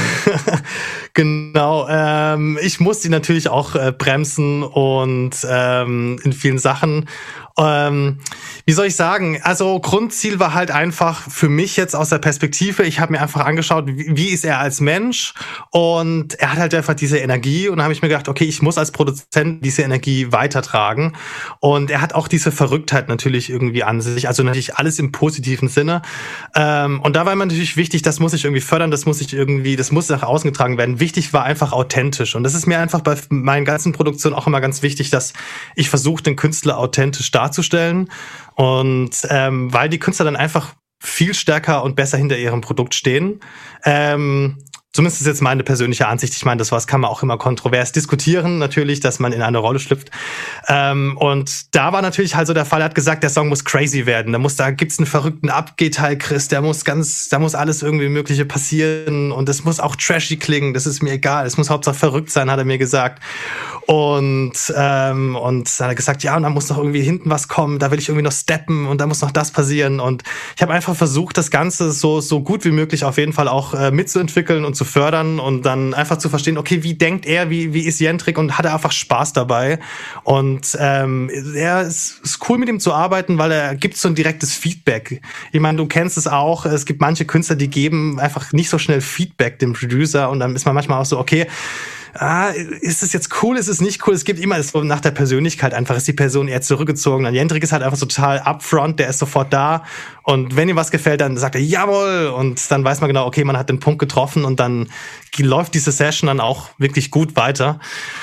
genau, ähm, ich musste ihn natürlich auch äh, bremsen und ähm, in vielen Sachen. Ähm, wie soll ich sagen? Also Grundziel war halt einfach für mich jetzt aus der Perspektive, ich habe mir einfach angeschaut, wie, wie ist er als Mensch und er hat halt einfach diese Energie und dann habe ich mir gedacht, okay, ich muss als Produzent diese Energie weitertragen und er hat auch diese Verrücktheit natürlich irgendwie an sich, also natürlich alles im positiven Sinne ähm, und da war mir natürlich wichtig, das muss ich irgendwie fördern, das muss ich irgendwie, das muss nach außen getragen werden. Wichtig war einfach authentisch und das ist mir einfach bei meinen ganzen Produktionen auch immer ganz wichtig, dass ich versuche, den Künstler authentisch darzustellen und ähm, weil die Künstler dann einfach viel stärker und besser hinter ihrem Produkt stehen. Ähm, Zumindest ist jetzt meine persönliche Ansicht. Ich meine, das was kann man auch immer kontrovers diskutieren, natürlich, dass man in eine Rolle schlüpft. Ähm, und da war natürlich halt so der Fall, er hat gesagt, der Song muss crazy werden. Da muss, da gibt's einen verrückten Abgeteil, Chris, der muss ganz, da muss alles irgendwie Mögliche passieren und es muss auch trashy klingen, das ist mir egal. Es muss Hauptsache verrückt sein, hat er mir gesagt. Und, ähm, und dann hat er gesagt, ja, und da muss noch irgendwie hinten was kommen, da will ich irgendwie noch steppen und da muss noch das passieren. Und ich habe einfach versucht, das Ganze so, so gut wie möglich auf jeden Fall auch äh, mitzuentwickeln und zu fördern und dann einfach zu verstehen, okay, wie denkt er, wie wie ist Jendrik und hat er einfach Spaß dabei und ähm, er ist, ist cool mit ihm zu arbeiten, weil er gibt so ein direktes Feedback. Ich meine, du kennst es auch, es gibt manche Künstler, die geben einfach nicht so schnell Feedback dem Producer und dann ist man manchmal auch so, okay, ah, ist es jetzt cool, ist es nicht cool? Es gibt immer das nach der Persönlichkeit einfach, ist die Person eher zurückgezogen. Und Jendrik ist halt einfach total upfront, der ist sofort da. Und wenn ihm was gefällt, dann sagt er, jawohl! Und dann weiß man genau, okay, man hat den Punkt getroffen und dann läuft diese Session dann auch wirklich gut weiter.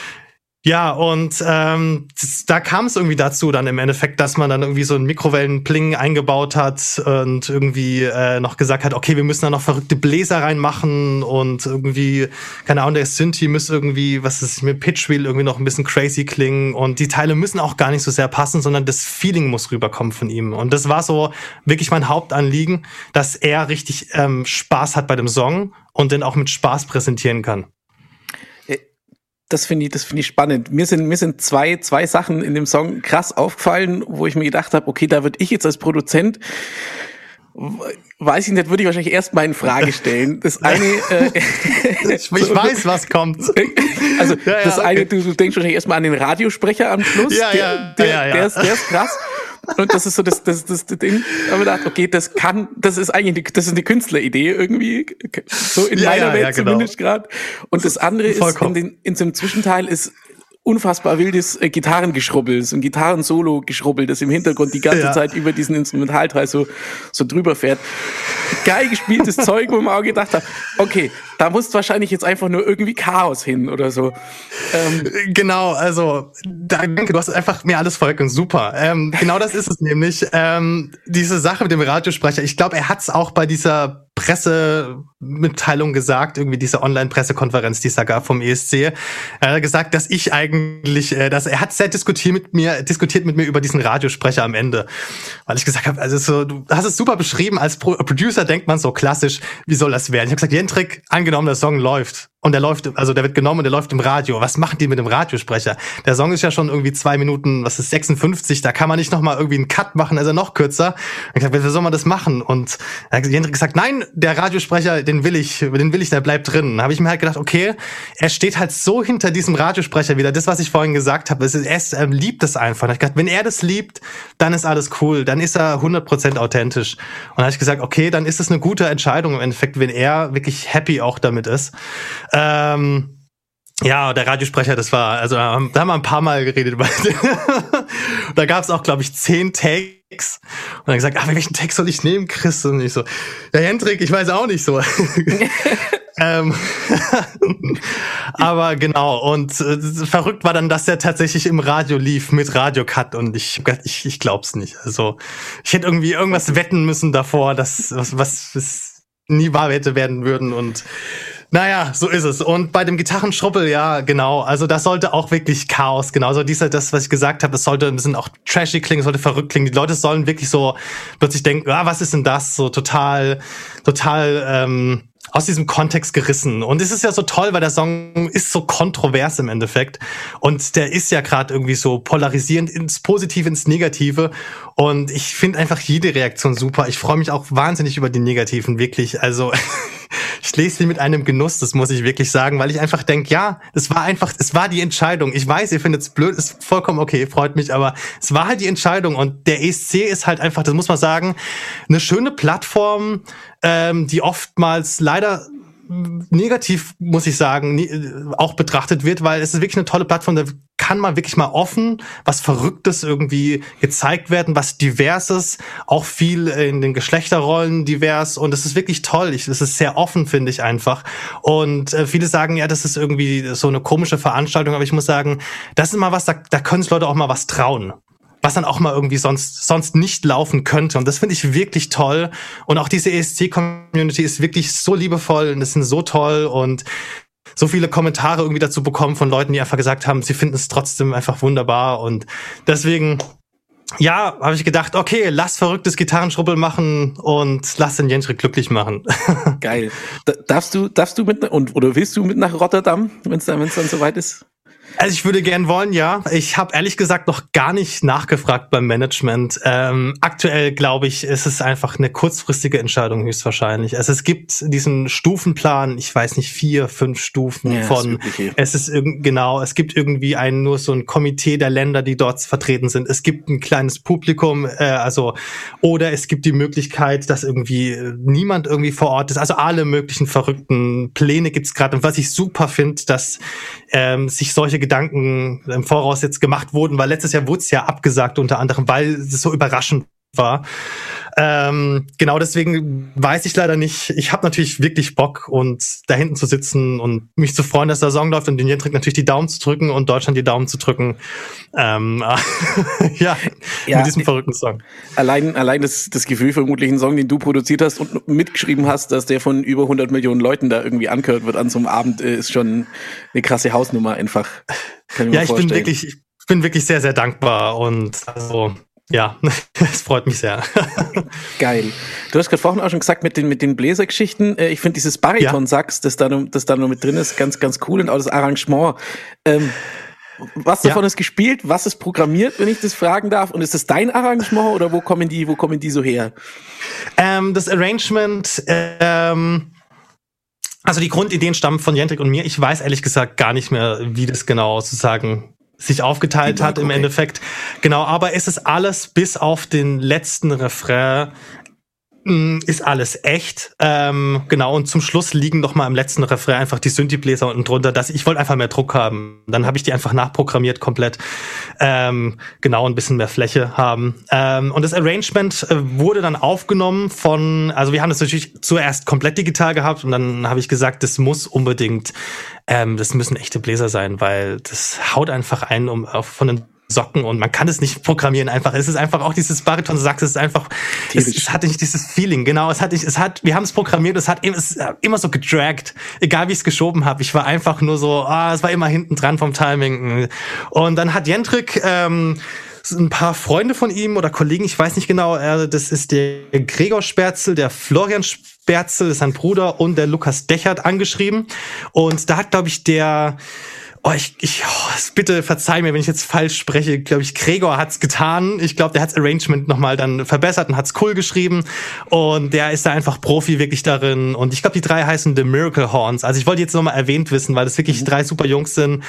Ja, und ähm, das, da kam es irgendwie dazu dann im Endeffekt, dass man dann irgendwie so ein Mikrowellenpling eingebaut hat und irgendwie äh, noch gesagt hat, okay, wir müssen da noch verrückte Bläser reinmachen und irgendwie, keine Ahnung, der Synthi müsste irgendwie, was ist mit Pitchwheel irgendwie noch ein bisschen crazy klingen und die Teile müssen auch gar nicht so sehr passen, sondern das Feeling muss rüberkommen von ihm. Und das war so wirklich mein Hauptanliegen, dass er richtig ähm, Spaß hat bei dem Song und den auch mit Spaß präsentieren kann. Das finde ich, das finde ich spannend. Mir sind, mir sind zwei, zwei Sachen in dem Song krass aufgefallen, wo ich mir gedacht habe, okay, da würde ich jetzt als Produzent, weiß ich nicht, würde ich wahrscheinlich erst mal in Frage stellen. Das eine, äh, ich weiß, was kommt. Also, ja, ja, das eine, okay. du, du denkst wahrscheinlich erstmal an den Radiosprecher am Schluss. Ja, der, ja, der, ja, ja. Der, ist, der ist krass. Und das ist so das, das, das, das Ding. Da habe ich gedacht, okay, das kann, das ist eigentlich, die, das ist eine Künstleridee irgendwie. So in ja, meiner ja, Welt ja, genau. zumindest gerade. Und das andere Vollkommen. ist, in, den, in so einem Zwischenteil ist unfassbar wildes äh, Gitarrengeschrubbel, so ein Gitarren-Solo-Geschrubbel, das im Hintergrund die ganze ja. Zeit über diesen Instrumentalteil so, so drüber fährt. geil gespieltes Zeug, wo man auch gedacht hat, okay, da muss wahrscheinlich jetzt einfach nur irgendwie Chaos hin oder so. Ähm, genau, also danke, du hast einfach mir alles vollkommen super. Ähm, genau das ist es nämlich. Ähm, diese Sache mit dem Radiosprecher, ich glaube, er hat es auch bei dieser Pressemitteilung gesagt, irgendwie diese Online-Pressekonferenz, die es da gab vom E S C. Er hat gesagt, dass ich eigentlich, äh, dass er hat sehr diskutiert mit mir, diskutiert mit mir über diesen Radiosprecher am Ende, weil ich gesagt habe, also so, du hast es super beschrieben. Als Pro- Producer denkt man so klassisch, wie soll das werden? Ich habe gesagt, Jendrik, angenommen, der Song läuft und der läuft, also der wird genommen und der läuft im Radio. Was machen die mit dem Radiosprecher? Der Song ist ja schon irgendwie zwei Minuten, was ist sechsundfünfzig? Da kann man nicht noch mal irgendwie einen Cut machen, also noch kürzer. Ich habe gesagt, wie soll man das machen? Und er hat Jendrik gesagt, nein, der Radiosprecher, den will ich, den will ich, der bleibt drin. Da habe ich mir halt gedacht, okay, er steht halt so hinter diesem Radiosprecher wieder. Das, was ich vorhin gesagt habe, ist, er, ist, er liebt es einfach. Da hab ich gedacht, wenn er das liebt, dann ist alles cool, dann ist er hundert Prozent authentisch. Und da habe ich gesagt, okay, dann ist es eine gute Entscheidung im Endeffekt, wenn er wirklich happy auch damit ist. Ähm, ja, der Radiosprecher, das war, also da haben wir ein paar Mal geredet über da gab es auch, glaube ich, zehn Takes. Und dann gesagt, ach, welchen Take soll ich nehmen, Chris? Und ich so, ja, Hendrik, ich weiß auch nicht so. ähm, aber genau, und äh, verrückt war dann, dass der tatsächlich im Radio lief mit Radiocut und ich ich, ich glaub's nicht. Also ich hätte irgendwie irgendwas wetten müssen davor, dass was, was, was nie wahr hätte werden würden und naja, so ist es. Und bei dem Gitarrenschrubbel, ja, genau. Also das sollte auch wirklich Chaos, genau. Also dieser, das, was ich gesagt habe, das sollte ein bisschen auch trashy klingen, sollte verrückt klingen. Die Leute sollen wirklich so plötzlich denken, ah, was ist denn das? So total, total ähm, aus diesem Kontext gerissen. Und es ist ja so toll, weil der Song ist so kontrovers im Endeffekt. Und der ist ja gerade irgendwie so polarisierend ins Positive, ins Negative. Und ich finde einfach jede Reaktion super. Ich freue mich auch wahnsinnig über die Negativen, wirklich. Also ich lese sie mit einem Genuss, das muss ich wirklich sagen, weil ich einfach denke, ja, es war einfach, es war die Entscheidung. Ich weiß, ihr findet es blöd, ist vollkommen okay, freut mich, aber es war halt die Entscheidung. Und der E S C ist halt einfach, das muss man sagen, eine schöne Plattform, ähm, die oftmals leider negativ, muss ich sagen, auch betrachtet wird, weil es ist wirklich eine tolle Plattform, da kann man wirklich mal offen was Verrücktes irgendwie gezeigt werden, was Diverses, auch viel in den Geschlechterrollen divers und es ist wirklich toll. Es ist sehr offen, finde ich einfach. Und äh, viele sagen, ja, das ist irgendwie so eine komische Veranstaltung, aber ich muss sagen, das ist mal was, da, da können sich Leute auch mal was trauen, was dann auch mal irgendwie sonst sonst nicht laufen könnte. Und das finde ich wirklich toll. Und auch diese E S C-Community ist wirklich so liebevoll und es sind so toll und so viele Kommentare irgendwie dazu bekommen von Leuten, die einfach gesagt haben, sie finden es trotzdem einfach wunderbar. Und deswegen, ja, habe ich gedacht, okay, lass verrücktes Gitarrenschrubbel machen und lass den Jendrik glücklich machen. Geil. D- darfst du, darfst du mit, und, oder willst du mit nach Rotterdam, wenn es dann, wenn's dann soweit ist? Also ich würde gern wollen, ja. Ich habe ehrlich gesagt noch gar nicht nachgefragt beim Management. Ähm, aktuell glaube ich, ist es einfach eine kurzfristige Entscheidung höchstwahrscheinlich. Also es gibt diesen Stufenplan, ich weiß nicht, vier, fünf Stufen ja, von. Es ist irgend, genau, es gibt irgendwie ein nur so ein Komitee der Länder, die dort vertreten sind. Es gibt ein kleines Publikum, äh, also oder es gibt die Möglichkeit, dass irgendwie niemand irgendwie vor Ort ist. Also alle möglichen verrückten Pläne gibt's gerade. Und was ich super finde, dass ähm, sich solche Gedanken im Voraus jetzt gemacht wurden, weil letztes Jahr wurde es ja abgesagt, unter anderem, weil es so überraschend war. Ähm, genau deswegen weiß ich leider nicht. Ich habe natürlich wirklich Bock und da hinten zu sitzen und mich zu freuen, dass der Song läuft und den Jendrik natürlich die Daumen zu drücken und Deutschland die Daumen zu drücken. Ähm, ja, ja, mit diesem verrückten Song. Allein, allein das, das Gefühl, vermutlich ein Song, den du produziert hast und mitgeschrieben hast, dass der von über hundert Millionen Leuten da irgendwie angehört wird an so einem Abend, ist schon eine krasse Hausnummer einfach. Kann ich ja, mir ich vorstellen. bin wirklich, ich bin wirklich sehr, sehr dankbar und also ja, es freut mich sehr. Geil. Du hast gerade vorhin auch schon gesagt mit den mit den Bläsergeschichten. Ich finde dieses Bariton-Sax, das da noch, das da noch mit drin ist, ganz ganz cool und auch das Arrangement. Ähm, was davon ja. ist gespielt? Was ist programmiert, wenn ich das fragen darf? Und ist das dein Arrangement oder wo kommen die wo kommen die so her? Ähm, das Arrangement. Ähm Also die Grundideen stammen von Jendrik und mir. Ich weiß ehrlich gesagt gar nicht mehr, wie das genau sozusagen sich aufgeteilt hat im okay. Endeffekt. Genau, aber es ist alles bis auf den letzten Refrain ist alles echt. Ähm, genau, und zum Schluss liegen noch mal im letzten Refrain einfach die Synthie-Bläser unten drunter. Dass ich wollte einfach mehr Druck haben. Dann habe ich die einfach nachprogrammiert komplett. Ähm, genau, ein bisschen mehr Fläche haben. Ähm, und das Arrangement äh, wurde dann aufgenommen von, also wir haben das natürlich zuerst komplett digital gehabt und dann habe ich gesagt, das muss unbedingt, ähm, das müssen echte Bläser sein, weil das haut einfach ein um auf, von den Socken und man kann es nicht programmieren einfach. Es ist einfach auch dieses Bariton-Sax, es ist einfach, es, es hatte nicht dieses Feeling, genau, es hat nicht, es hat, wir haben es programmiert, es hat es ist immer so gedragt, egal wie ich es geschoben habe. Ich war einfach nur so, ah, es war immer hinten dran vom Timing. Und dann hat Jendrik, ähm, ein paar Freunde von ihm oder Kollegen, ich weiß nicht genau, äh, das ist der Gregor Sperzel, der Florian Sperzel, das ist sein Bruder, und der Lukas Dechert angeschrieben. Und da hat, glaube ich, der Oh, ich, ich oh, bitte verzeih mir, wenn ich jetzt falsch spreche. Glaube ich, Gregor hat's getan. Ich glaube, der hat's Arrangement nochmal dann verbessert und hat's cool geschrieben. Und der ist da einfach Profi wirklich darin. Und ich glaube, die drei heißen The Miracle Horns. Also ich wollte jetzt nochmal erwähnt wissen, weil das wirklich drei super Jungs sind.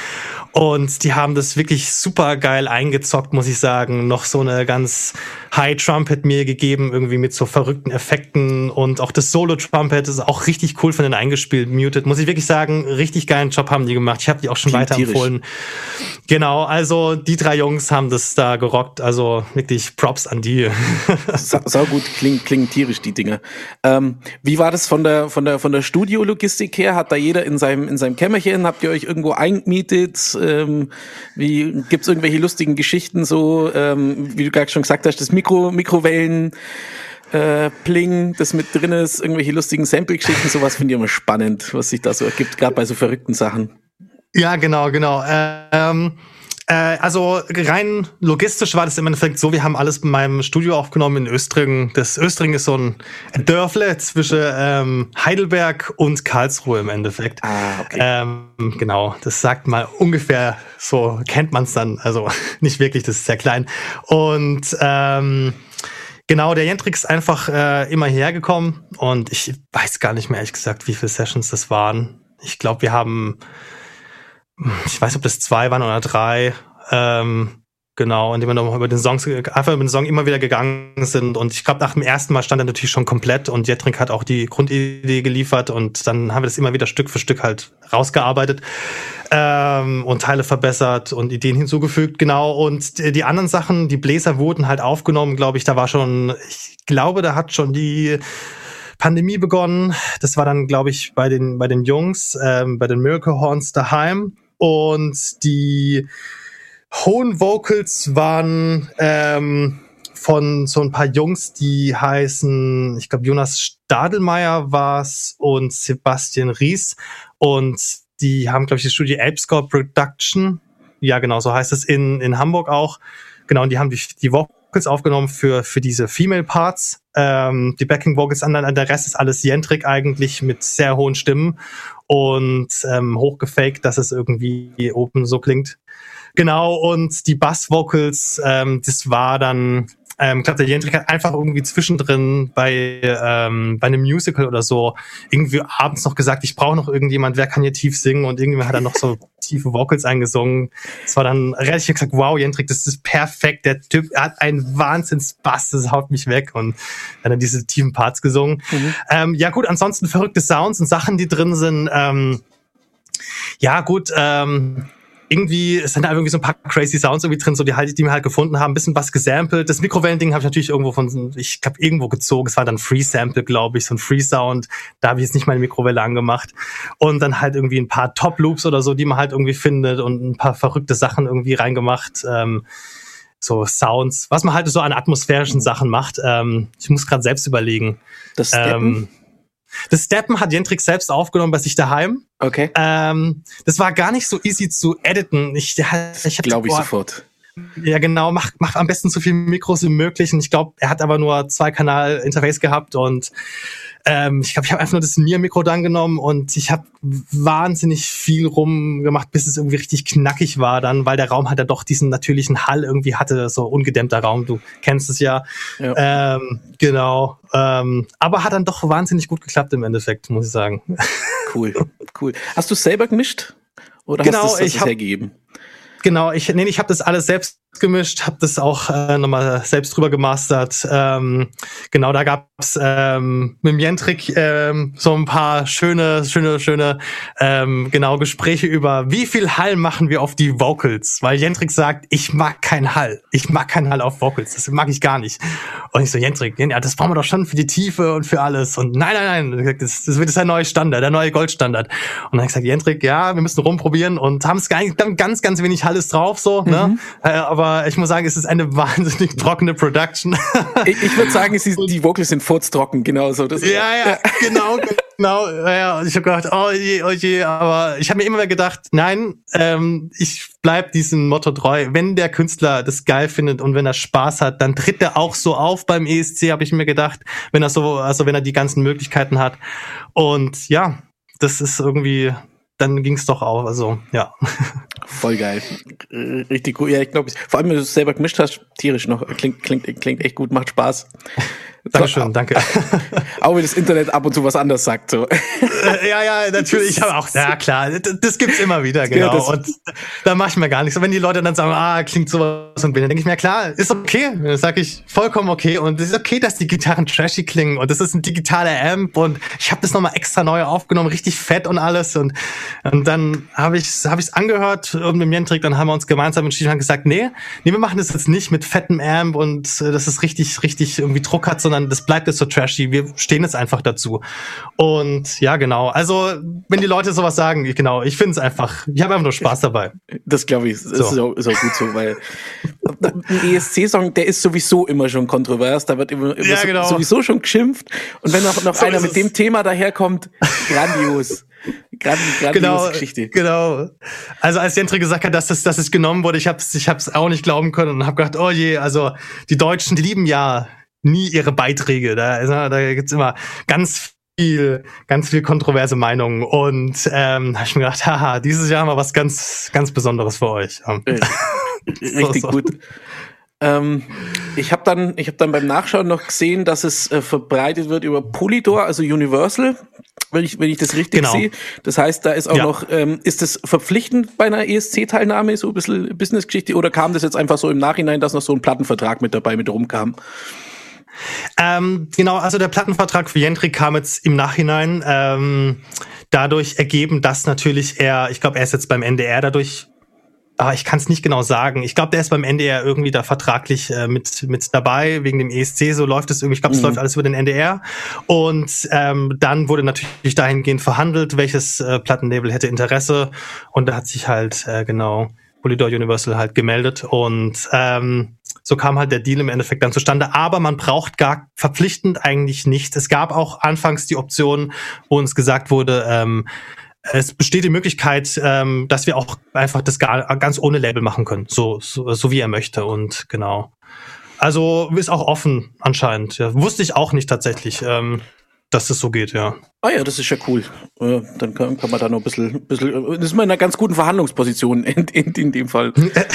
Und die haben das wirklich super geil eingezockt, muss ich sagen. Noch so eine ganz High Trumpet mir gegeben, irgendwie mit so verrückten Effekten. Und auch das Solo Trumpet ist auch richtig cool von denen eingespielt, muted. Muss ich wirklich sagen, richtig geilen Job haben die gemacht. Ich habe die auch schon weiter empfohlen. Genau, also die drei Jungs haben das da gerockt, also wirklich Props an die. Sau, sau gut, klingen, klingen tierisch, die Dinge. Ähm, wie war das von der, von der, von der Studiologistik her? Hat da jeder in seinem, in seinem Kämmerchen? Habt ihr euch irgendwo eingemietet? Ähm, wie, gibt's irgendwelche lustigen Geschichten so, ähm, wie du gerade schon gesagt hast, das Mikro, Mikrowellen, Äh, Pling, das mit drin ist, irgendwelche lustigen Sample-Geschichten, sowas finde ich immer spannend, was sich da so ergibt, gerade bei so verrückten Sachen. Ja, genau, genau. Ähm, äh, also rein logistisch war das im Endeffekt so, wir haben alles in meinem Studio aufgenommen in Östringen. Das Östringen ist so ein Dörfle zwischen ähm, Heidelberg und Karlsruhe im Endeffekt. Ah, okay. Ähm, genau, das sagt mal ungefähr, so kennt man es dann. Also nicht wirklich, das ist sehr klein. Und ähm, genau, der Jendrik ist einfach äh, immer hergekommen und ich weiß gar nicht mehr, ehrlich gesagt, wie viele Sessions das waren. Ich glaube, wir haben Ich weiß, ob das zwei waren oder drei, ähm, genau, indem wir noch über den Songs, einfach über den Song immer wieder gegangen sind. Und ich glaube, nach dem ersten Mal stand er natürlich schon komplett und Jendrik hat auch die Grundidee geliefert und dann haben wir das immer wieder Stück für Stück halt rausgearbeitet ähm, und Teile verbessert und Ideen hinzugefügt, genau. Und die anderen Sachen, die Bläser wurden halt aufgenommen, glaube ich, da war schon, ich glaube, da hat schon die Pandemie begonnen. Das war dann, glaube ich, bei den, bei den Jungs, ähm, bei den Miracle Horns daheim. Und die hohen Vocals waren ähm, von so ein paar Jungs, die heißen, ich glaube, Jonas Stadelmeier war's und Sebastian Ries. Und die haben, glaube ich, das Studio Apescore Production. Ja, genau, so heißt es in, in Hamburg auch. Genau, und die haben die, die Vocals aufgenommen für, für diese Female Parts. Ähm, die Backing Vocals, an der Rest ist alles Jendrik eigentlich mit sehr hohen Stimmen und ähm, hochgefaked, dass es irgendwie oben so klingt. Genau, und die Bass Vocals, ähm, das war dann, ähm, ich glaube, der Jendrik hat einfach irgendwie zwischendrin bei ähm, bei einem Musical oder so irgendwie abends noch gesagt, ich brauche noch irgendjemand, wer kann hier tief singen, und irgendwie hat er noch so tiefe Vocals eingesungen. Das war dann relativ gesagt, wow, Jendrik, das ist perfekt, der Typ hat einen Wahnsinns-Bass, das haut mich weg, und dann hat er diese tiefen Parts gesungen. Mhm. Ähm, ja gut, ansonsten verrückte Sounds und Sachen, die drin sind. Ähm, ja gut, ähm, irgendwie sind da irgendwie so ein paar crazy Sounds irgendwie drin, so die halt, die wir halt gefunden haben, ein bisschen was gesampelt. Das Mikrowellen-Ding habe ich natürlich irgendwo von, ich habe irgendwo gezogen. Es war dann Free-Sample, glaube ich, so ein Free-Sound. Da habe ich jetzt nicht meine Mikrowelle angemacht. Und dann halt irgendwie ein paar Top-Loops oder so, die man halt irgendwie findet, und ein paar verrückte Sachen irgendwie reingemacht. Ähm, so Sounds, was man halt so an atmosphärischen Sachen macht. Ähm, ich muss gerade selbst überlegen. Das Steppen? Ähm, Das Steppen hat Jendrik selbst aufgenommen bei sich daheim. Okay. Ähm, das war gar nicht so easy zu editen. Ich, ich glaube ich sofort. Ja, genau. Mach, mach am besten so viele Mikros wie möglich. Und ich glaube, er hat aber nur zwei Kanal-Interface gehabt, und ähm, ich glaube, ich habe einfach nur das Nier-Mikro dann genommen, und ich habe wahnsinnig viel rumgemacht, bis es irgendwie richtig knackig war dann, weil der Raum halt ja doch diesen natürlichen Hall irgendwie hatte, so ungedämmter Raum. Du kennst es ja. ja. Ähm, genau. Ähm, aber hat dann doch wahnsinnig gut geklappt im Endeffekt, muss ich sagen. Cool, cool. Hast du es selber gemischt? Oder genau, hast du es ich hab, hergegeben? Genau, ich nee, ich habe das alles selbst gemischt, habe das auch äh, nochmal selbst drüber gemastert. Ähm, genau, da gab's ähm, mit dem Jendrik ähm, so ein paar schöne, schöne, schöne ähm, genau Gespräche über, wie viel Hall machen wir auf die Vocals, weil Jendrik sagt, ich mag keinen Hall, ich mag keinen Hall auf Vocals, das mag ich gar nicht. Und ich so, Jendrik, ja, das brauchen wir doch schon für die Tiefe und für alles. Und nein, nein, nein, das, das wird jetzt ein neuer Standard, der neue Goldstandard. Und dann habe ich gesagt, Jendrik, ja, wir müssen rumprobieren und haben es ganz, ganz wenig Hall ist drauf, so, mhm. ne? Äh, aber ich muss sagen, es ist eine wahnsinnig trockene Production. ich ich würde sagen, es ist, die Vocals sind furztrocken, genau so. Das ja, ja, ja, genau, genau. Ja, und ich habe gedacht, oh je, oh je, aber ich habe mir immer gedacht, nein, ähm, ich bleib diesem Motto treu. Wenn der Künstler das geil findet und wenn er Spaß hat, dann tritt er auch so auf beim E S C, habe ich mir gedacht, wenn er so, also wenn er die ganzen Möglichkeiten hat. Und ja, das ist irgendwie, dann ging's doch auch, also ja. Voll geil. Richtig cool. Ja, ich glaube, vor allem, wenn du es selber gemischt hast, tierisch noch. Klingt, klingt, klingt echt gut, macht Spaß. Dankeschön, so, danke. Auch wenn das Internet ab und zu was anderes sagt. So. Ja, ja, natürlich. Aber auch, ja klar, das, das gibt's immer wieder, genau. Ja, und da mache ich mir gar nichts. Und wenn die Leute dann sagen, ah, klingt sowas und bin, dann denke ich mir, klar, ist okay. Dann sage ich, vollkommen okay. Und es ist okay, dass die Gitarren trashy klingen. Und das ist ein digitaler Amp. Und ich habe das nochmal extra neu aufgenommen, richtig fett und alles. Und, und dann habe ich habe ich's angehört und mit dem Jendrik, dann haben wir uns gemeinsam entschieden und gesagt, nee, nee, wir machen das jetzt nicht mit fettem Amp und äh, das ist richtig, richtig irgendwie Druck hat, sondern das bleibt jetzt so trashy. Wir stehen jetzt einfach dazu. Und ja, genau. Also, wenn die Leute sowas sagen, ich, genau, ich finde es einfach, ich habe einfach nur Spaß dabei. Das glaube ich, das so. ist, auch, ist auch gut so, weil ein E S C-Song, der ist sowieso immer schon kontrovers, da wird immer, immer ja, genau. so, sowieso schon geschimpft. Und wenn noch, noch so einer mit dem Thema daherkommt, grandios. Grandi, grandiose genau, Geschichte. Genau. Also als Jendrik gesagt hat, dass das, dass es genommen wurde, ich hab's, ich hab's auch nicht glauben können und habe gedacht, oh je, also die Deutschen, die lieben ja nie ihre Beiträge. Da, also, da gibt's immer ganz viel, ganz viel kontroverse Meinungen. Und ähm, habe ich mir gedacht, haha, dieses Jahr haben wir was ganz, ganz Besonderes für euch. Richtig so, so. Gut. Ähm, ich habe dann, ich habe dann beim Nachschauen noch gesehen, dass es äh, verbreitet wird über Polydor, also Universal, wenn ich, wenn ich das richtig genau. sehe. Das heißt, da ist auch ja. noch, ähm, ist das verpflichtend bei einer E S C-Teilnahme, so ein bisschen Business-Geschichte, oder kam das jetzt einfach so im Nachhinein, dass noch so ein Plattenvertrag mit dabei mit rumkam? Ähm, genau, also der Plattenvertrag für Jendrik kam jetzt im Nachhinein, ähm, dadurch ergeben, dass natürlich er, ich glaube, er ist jetzt beim N D R dadurch, aber ich kann es nicht genau sagen. Ich glaube, der ist beim N D R irgendwie da vertraglich äh, mit mit dabei, wegen dem E S C, so läuft es irgendwie. Ich glaube, es mhm. läuft alles über den N D R. Und ähm, dann wurde natürlich dahingehend verhandelt, welches äh, Plattenlabel hätte Interesse. Und da hat sich halt, äh, genau, Polydor Universal halt gemeldet. Und ähm, so kam halt der Deal im Endeffekt dann zustande. Aber man braucht gar verpflichtend eigentlich nichts. Es gab auch anfangs die Option, wo uns gesagt wurde, ähm, es besteht die Möglichkeit, ähm, dass wir auch einfach das gar, ganz ohne Label machen können, so, so, so wie er möchte. Und genau. Also ist auch offen anscheinend. Ja, wusste ich auch nicht tatsächlich, ähm, dass das so geht, ja. Ah ja, das ist ja cool. Äh, dann kann, kann man da noch ein bisschen, bisschen, das ist mal in einer ganz guten Verhandlungsposition in, in, in dem Fall.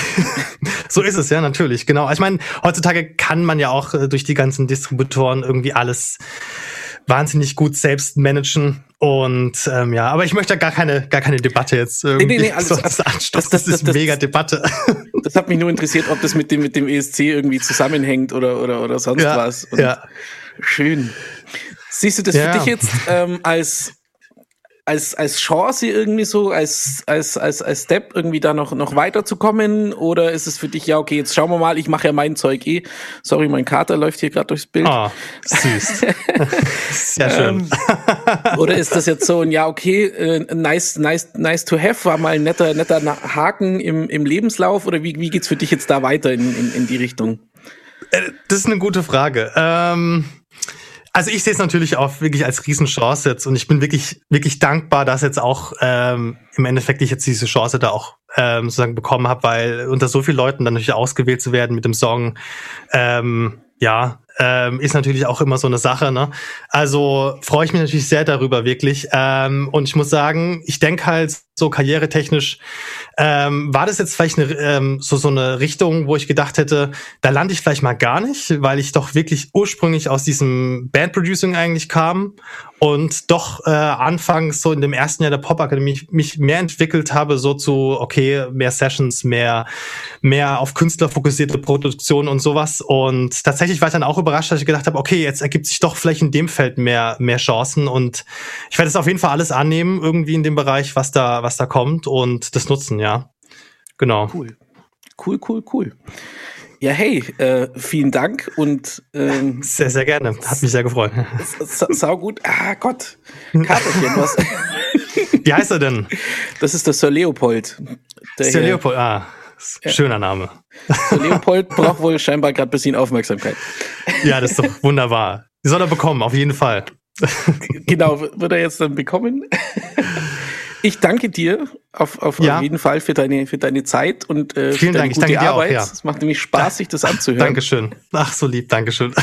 So ist es, ja, natürlich, genau. Ich meine, heutzutage kann man ja auch äh, durch die ganzen Distributoren irgendwie alles wahnsinnig gut selbst managen. Und ähm, ja, aber ich möchte gar keine gar keine Debatte jetzt irgendwie nee, nee, nee, alles, so das, das, das, das ist eine mega Debatte. Das hat mich nur interessiert, ob das mit dem mit dem E S C irgendwie zusammenhängt oder oder oder sonst ja, was. Und ja. Schön. Siehst du das ja. für dich jetzt ähm, als als als Chance irgendwie so, als als als als Step irgendwie da noch noch weiterzukommen, oder ist es für dich, ja okay, jetzt schauen wir mal, ich mache ja mein Zeug eh. Sorry, mein Kater läuft hier gerade durchs Bild. Oh, süß. Sehr schön. Ähm, oder ist das jetzt so ein, ja okay, äh, nice nice nice to have, war mal ein netter netter Haken im im Lebenslauf, oder wie wie geht's für dich jetzt da weiter in in, in die Richtung? Das ist eine gute Frage. Ähm Also ich sehe es natürlich auch wirklich als Riesenchance jetzt, und ich bin wirklich wirklich dankbar, dass jetzt auch ähm, im Endeffekt ich jetzt diese Chance da auch ähm, sozusagen bekommen habe, weil unter so vielen Leuten dann natürlich ausgewählt zu werden mit dem Song, ähm, ja, ähm, ist natürlich auch immer so eine Sache, ne? Also freue ich mich natürlich sehr darüber, wirklich. Ähm, und ich muss sagen, ich denke halt so karrieretechnisch, ähm, war das jetzt vielleicht eine, ähm, so, so eine Richtung, wo ich gedacht hätte, da lande ich vielleicht mal gar nicht, weil ich doch wirklich ursprünglich aus diesem Bandproducing eigentlich kam und doch äh, anfangs so in dem ersten Jahr der Popakademie mich mehr entwickelt habe, so zu, okay, mehr Sessions, mehr mehr auf Künstler fokussierte Produktion und sowas. Und tatsächlich war ich dann auch überrascht, dass ich gedacht habe, okay, jetzt ergibt sich doch vielleicht in dem Feld mehr mehr Chancen und ich werde es auf jeden Fall alles annehmen, irgendwie in dem Bereich, was da was da kommt und das nutzen, ja. Genau. Cool. Cool, cool, cool. Ja, hey, äh, vielen Dank und ähm, sehr, sehr gerne. Hat mich sehr gefreut. Sa- sau gut. Ah Gott, Katerchen, was? Wie heißt er denn? Das ist der Sir Leopold. Der Sir hier, Leopold, ah, schöner Name. Sir Leopold braucht wohl scheinbar gerade ein bisschen Aufmerksamkeit. Ja, das ist doch wunderbar. Die soll er bekommen, auf jeden Fall. Genau, wird er jetzt dann bekommen. Ich danke dir auf, auf, ja. auf jeden Fall für deine, für deine Zeit und äh, Vielen für deine Dank. gute Ich danke Arbeit. dir auch, ja. Es macht nämlich Spaß, sich das anzuhören. Dankeschön. Ach, so lieb, Dankeschön.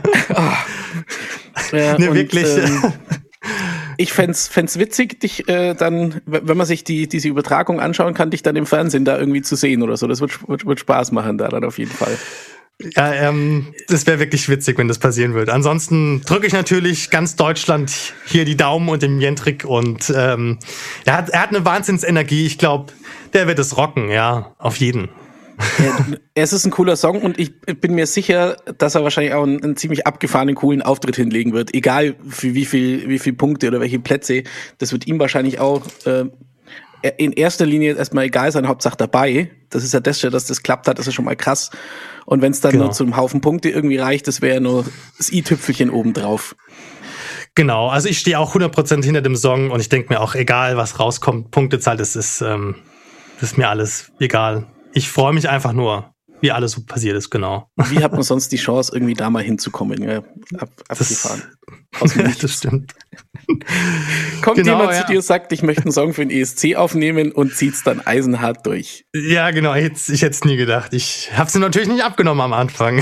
oh. äh, ne, und, wirklich. Ähm, ich fänd's, fänd's witzig, dich äh, dann, wenn man sich die, diese Übertragung anschauen kann, dich dann im Fernsehen da irgendwie zu sehen oder so. Das wird, wird, wird Spaß machen da dann auf jeden Fall. Ja, ähm, das wäre wirklich witzig, wenn das passieren würde. Ansonsten drücke ich natürlich ganz Deutschland hier die Daumen und dem Jendrik und ähm, er hat, er hat eine Wahnsinnsenergie. Ich glaube, der wird es rocken, ja, auf jeden. Ja, es ist ein cooler Song und ich bin mir sicher, dass er wahrscheinlich auch einen, einen ziemlich abgefahrenen, coolen Auftritt hinlegen wird. Egal für wie viel, wie viel Punkte oder welche Plätze. Das wird ihm wahrscheinlich auch äh, in erster Linie erstmal egal sein, Hauptsache dabei. Das ist ja das, dass das klappt hat, das ist schon mal krass. Und wenn es dann genau. nur zu einem Haufen Punkte irgendwie reicht, das wäre ja nur das i-Tüpfelchen obendrauf. Genau, also ich stehe auch hundert Prozent hinter dem Song und ich denke mir auch, egal was rauskommt, Punktezahl, das ist, ähm, das ist mir alles egal. Ich freue mich einfach nur, wie alles so passiert ist, genau. Wie hat man sonst die Chance, irgendwie da mal hinzukommen? Ja, ab, abgefahren. Das, das stimmt. Kommt genau, jemand ja. zu dir und sagt, ich möchte einen Song für den E S C aufnehmen und zieht's dann eisenhart durch. Ja, genau, ich, ich hätte es nie gedacht. Ich habe sie natürlich nicht abgenommen am Anfang.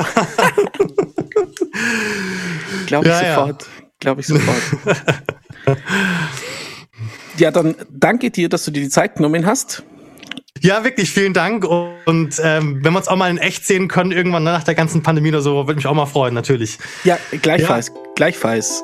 Glaube ich ja, sofort. Ja. Glaube ich sofort. Ja, dann danke dir, dass du dir die Zeit genommen hast. Ja, wirklich, vielen Dank. Und ähm, wenn wir uns auch mal in echt sehen können, irgendwann nach der ganzen Pandemie oder so, würde mich auch mal freuen, natürlich. Ja, gleichfalls, ja. gleichfalls.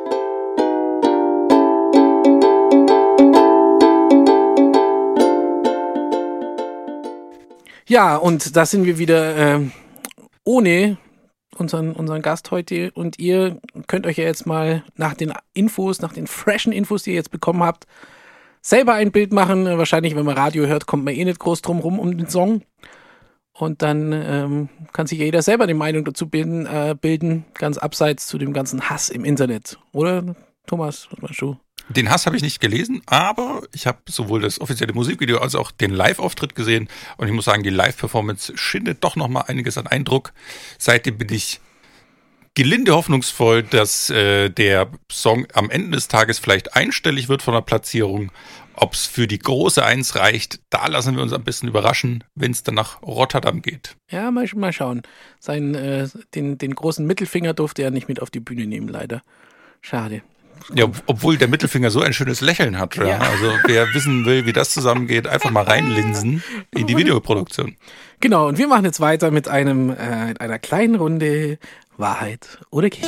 Ja, und da sind wir wieder äh, ohne unseren, unseren Gast heute. Und ihr könnt euch ja jetzt mal nach den Infos, nach den freshen Infos, die ihr jetzt bekommen habt, selber ein Bild machen. Wahrscheinlich, wenn man Radio hört, kommt man eh nicht groß drum rum um den Song. Und dann ähm, kann sich jeder selber eine Meinung dazu bilden, äh, bilden, ganz abseits zu dem ganzen Hass im Internet. Oder, Thomas, was meinst du? Den Hass habe ich nicht gelesen, aber ich habe sowohl das offizielle Musikvideo als auch den Live-Auftritt gesehen. Und ich muss sagen, die Live-Performance schindet doch nochmal einiges an Eindruck. Seitdem bin ich gelinde hoffnungsvoll, dass äh, der Song am Ende des Tages vielleicht einstellig wird von der Platzierung. Ob es für die große Eins reicht, da lassen wir uns ein bisschen überraschen, wenn es dann nach Rotterdam geht. Ja, mal, mal schauen. Sein, äh, den, den großen Mittelfinger durfte er nicht mit auf die Bühne nehmen, leider. Schade. Ja, obwohl der Mittelfinger so ein schönes Lächeln hat. Ja. Ja. Also wer wissen will, wie das zusammengeht, einfach mal reinlinsen in die Videoproduktion. Genau, und wir machen jetzt weiter mit einem äh, mit einer kleinen Runde Wahrheit oder Käse.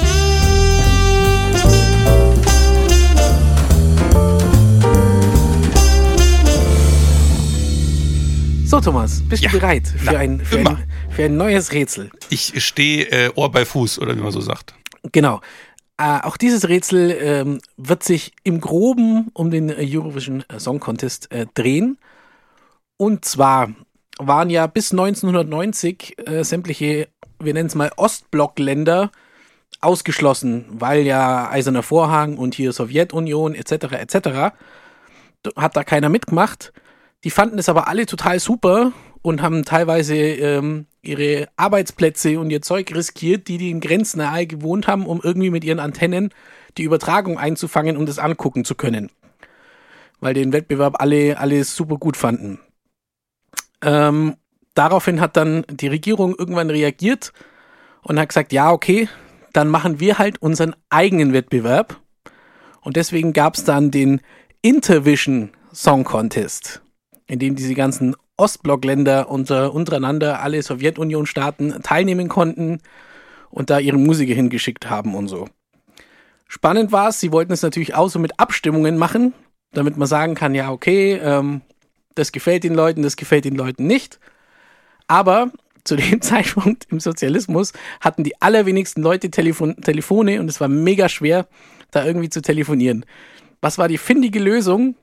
So, Thomas, bist ja. du bereit für, Na, ein, für, ein, für ein neues Rätsel? Ich stehe äh, Ohr bei Fuß, oder wie man so sagt. Genau. Äh, auch dieses Rätsel ähm, wird sich im Groben um den Eurovision Song Contest äh, drehen. Und zwar waren ja bis neunzehnhundertneunzig äh, sämtliche, wir nennen es mal Ostblockländer, ausgeschlossen, weil ja Eiserner Vorhang und hier Sowjetunion et cetera et cetera hat da keiner mitgemacht. Die fanden es aber alle total super und haben teilweise ähm, ihre Arbeitsplätze und ihr Zeug riskiert, die die in grenznahe gewohnt haben, um irgendwie mit ihren Antennen die Übertragung einzufangen, um das angucken zu können. Weil den Wettbewerb alle, alle super gut fanden. Ähm, daraufhin hat dann die Regierung irgendwann reagiert und hat gesagt, ja, okay, dann machen wir halt unseren eigenen Wettbewerb. Und deswegen gab es dann den Intervision Song Contest, in dem diese ganzen Ostblockländer unter, untereinander, alle Sowjetunion-Staaten teilnehmen konnten und da ihre Musiker hingeschickt haben und so. Spannend war es, sie wollten es natürlich auch so mit Abstimmungen machen, damit man sagen kann, ja, okay, ähm, das gefällt den Leuten, das gefällt den Leuten nicht. Aber zu dem Zeitpunkt im Sozialismus hatten die allerwenigsten Leute Telefon- Telefone und es war mega schwer, da irgendwie zu telefonieren. Was war die findige Lösung?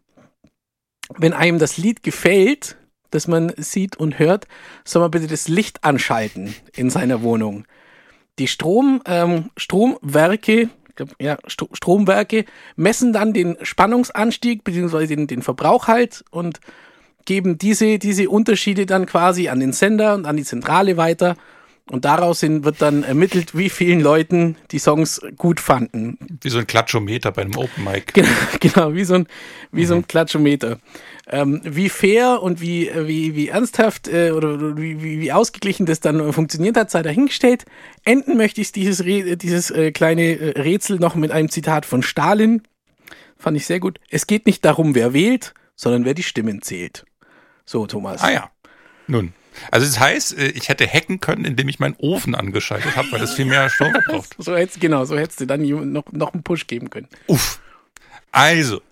Wenn einem das Lied gefällt, das man sieht und hört, soll man bitte das Licht anschalten in seiner Wohnung. Die Strom, ähm, Stromwerke, ich glaub, ja, St- Stromwerke messen dann den Spannungsanstieg bzw. den, den Verbrauch halt und geben diese, diese Unterschiede dann quasi an den Sender und an die Zentrale weiter. Und daraus hin wird dann ermittelt, wie vielen Leuten die Songs gut fanden. Wie so ein Klatschometer bei einem Open Mic. Genau, genau wie so ein, wie Mhm. so ein Klatschometer. Ähm, wie fair und wie, wie, wie ernsthaft äh, oder wie, wie, wie ausgeglichen das dann funktioniert hat, sei dahingestellt. Enden möchte ich dieses, Re- dieses äh, kleine äh, Rätsel noch mit einem Zitat von Stalin. Fand ich sehr gut. Es geht nicht darum, wer wählt, sondern wer die Stimmen zählt. So, Thomas. Ah ja. Nun. Also das heißt, äh, ich hätte hacken können, indem ich meinen Ofen angeschaltet habe, weil das viel mehr Strom verbraucht. So hättest, genau, so hättest du dann noch, noch einen Push geben können. Uff. Also,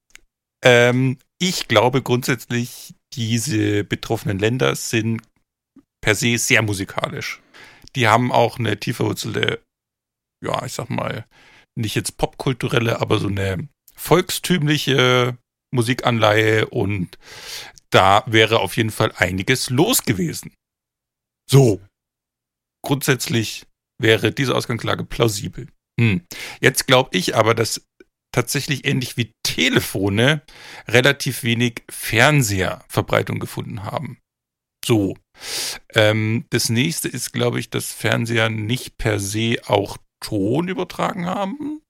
ähm, ich glaube grundsätzlich, diese betroffenen Länder sind per se sehr musikalisch. Die haben auch eine tiefer wurzelte, ja, ich sag mal, nicht jetzt popkulturelle, aber so eine volkstümliche Musikanleihe und da wäre auf jeden Fall einiges los gewesen. So. Grundsätzlich wäre diese Ausgangslage plausibel. Hm. Jetzt glaube ich aber, dass tatsächlich ähnlich wie Telefone relativ wenig Fernseherverbreitung gefunden haben. So. Ähm, das nächste ist, glaube ich, dass Fernseher nicht per se auch Ton übertragen haben,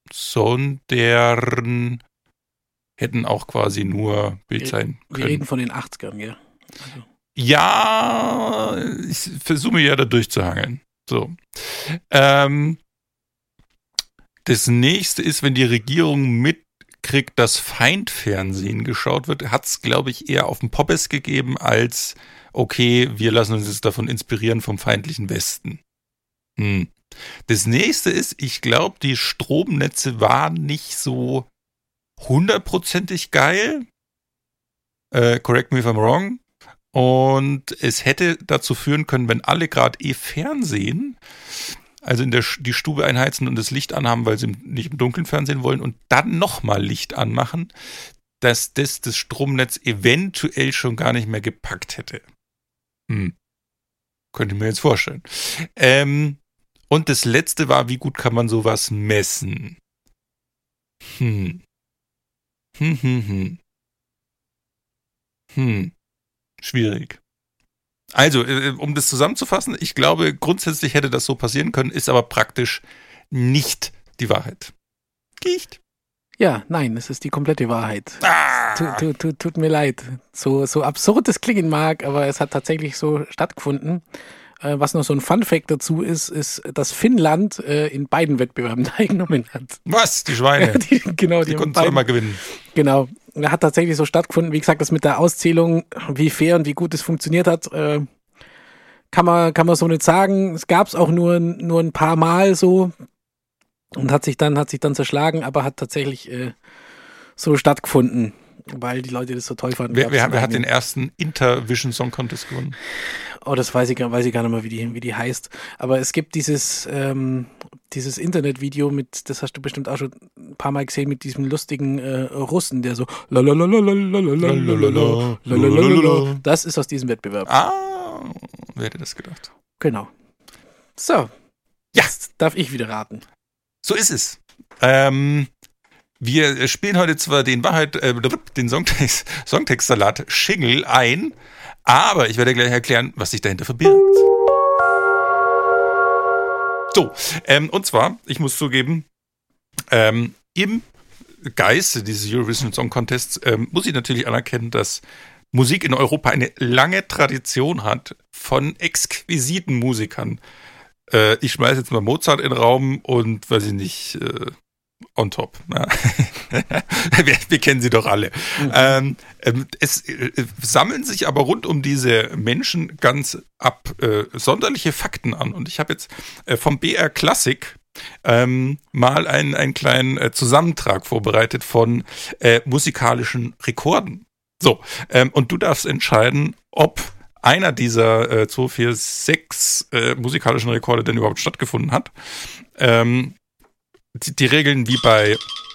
sondern hätten auch quasi nur Bild sein können. Wir reden von den achtzigern, ja. Also. Ja, ich versuche mich ja da durchzuhangeln. So. Ähm, das nächste ist, wenn die Regierung mitkriegt, dass Feindfernsehen geschaut wird, hat es, glaube ich, eher auf den Poppes gegeben, als okay, wir lassen uns jetzt davon inspirieren vom feindlichen Westen. Hm. Das nächste ist, ich glaube, die Stromnetze waren nicht so hundertprozentig geil. Äh, correct me if I'm wrong. Und es hätte dazu führen können, wenn alle gerade eh Fernsehen, also in der die Stube einheizen und das Licht anhaben, weil sie nicht im Dunkeln Fernsehen wollen und dann nochmal Licht anmachen, dass das das Stromnetz eventuell schon gar nicht mehr gepackt hätte. Hm. Könnte ich mir jetzt vorstellen. Ähm, und das letzte war, wie gut kann man sowas messen? Hm. Hm, hm, hm. Hm. Schwierig. Also, äh, um das zusammenzufassen, ich glaube, grundsätzlich hätte das so passieren können, ist aber praktisch nicht die Wahrheit. Gicht. Ja, nein, es ist die komplette Wahrheit. Ah. Tut, tut, tut, tut mir leid. So, so absurd es klingen mag, aber es hat tatsächlich so stattgefunden. Äh, was noch so ein Fun-Fact dazu ist, ist, dass Finnland äh, in beiden Wettbewerben teilgenommen hat. Was? Die Schweine? die, genau, die, die konnten zweimal gewinnen. Genau. Hat tatsächlich so stattgefunden. Wie gesagt, das mit der Auszählung, wie fair und wie gut es funktioniert hat, äh, kann man, kann man so nicht sagen. Es gab es auch nur, nur ein paar Mal so und hat sich dann, hat sich dann zerschlagen, aber hat tatsächlich äh, so stattgefunden, weil die Leute das so toll fanden. Wer, wer, wer hat den ersten Intervision Song Contest gewonnen? Oh, das weiß ich, weiß ich gar nicht mehr, wie die, wie die heißt. Aber es gibt dieses, ähm, dieses Internetvideo mit, das hast du bestimmt auch schon ein paar Mal gesehen, mit diesem lustigen äh, Russen, der so lalalalalalalalalala. Das ist aus diesem Wettbewerb. Ah, wer hätte das gedacht? Genau. So. Ja. Jetzt darf ich wieder raten. So ist es. Ähm, wir spielen heute zwar den Wahrheit, äh, den Songtext, Songtextsalat Schingel ein, aber ich werde gleich erklären, was sich dahinter verbirgt. So, ähm, und zwar, ich muss zugeben, ähm, im Geiste dieses Eurovision Song Contests ähm, muss ich natürlich anerkennen, dass Musik in Europa eine lange Tradition hat von exquisiten Musikern. Äh, ich schmeiße jetzt mal Mozart in den Raum und weiß ich nicht, äh, on top. Ja. wir, wir kennen sie doch alle. Mhm. Ähm, es äh, sammeln sich aber rund um diese Menschen ganz absonderliche äh, Fakten an. Und ich habe jetzt äh, vom B R Klassik ähm, mal einen, einen kleinen äh, Zusammentrag vorbereitet von äh, musikalischen Rekorden. So, ähm, und du darfst entscheiden, ob einer dieser äh, zwei, vier, sechs äh, musikalischen Rekorde denn überhaupt stattgefunden hat. Ähm, die, die Regeln wie bei...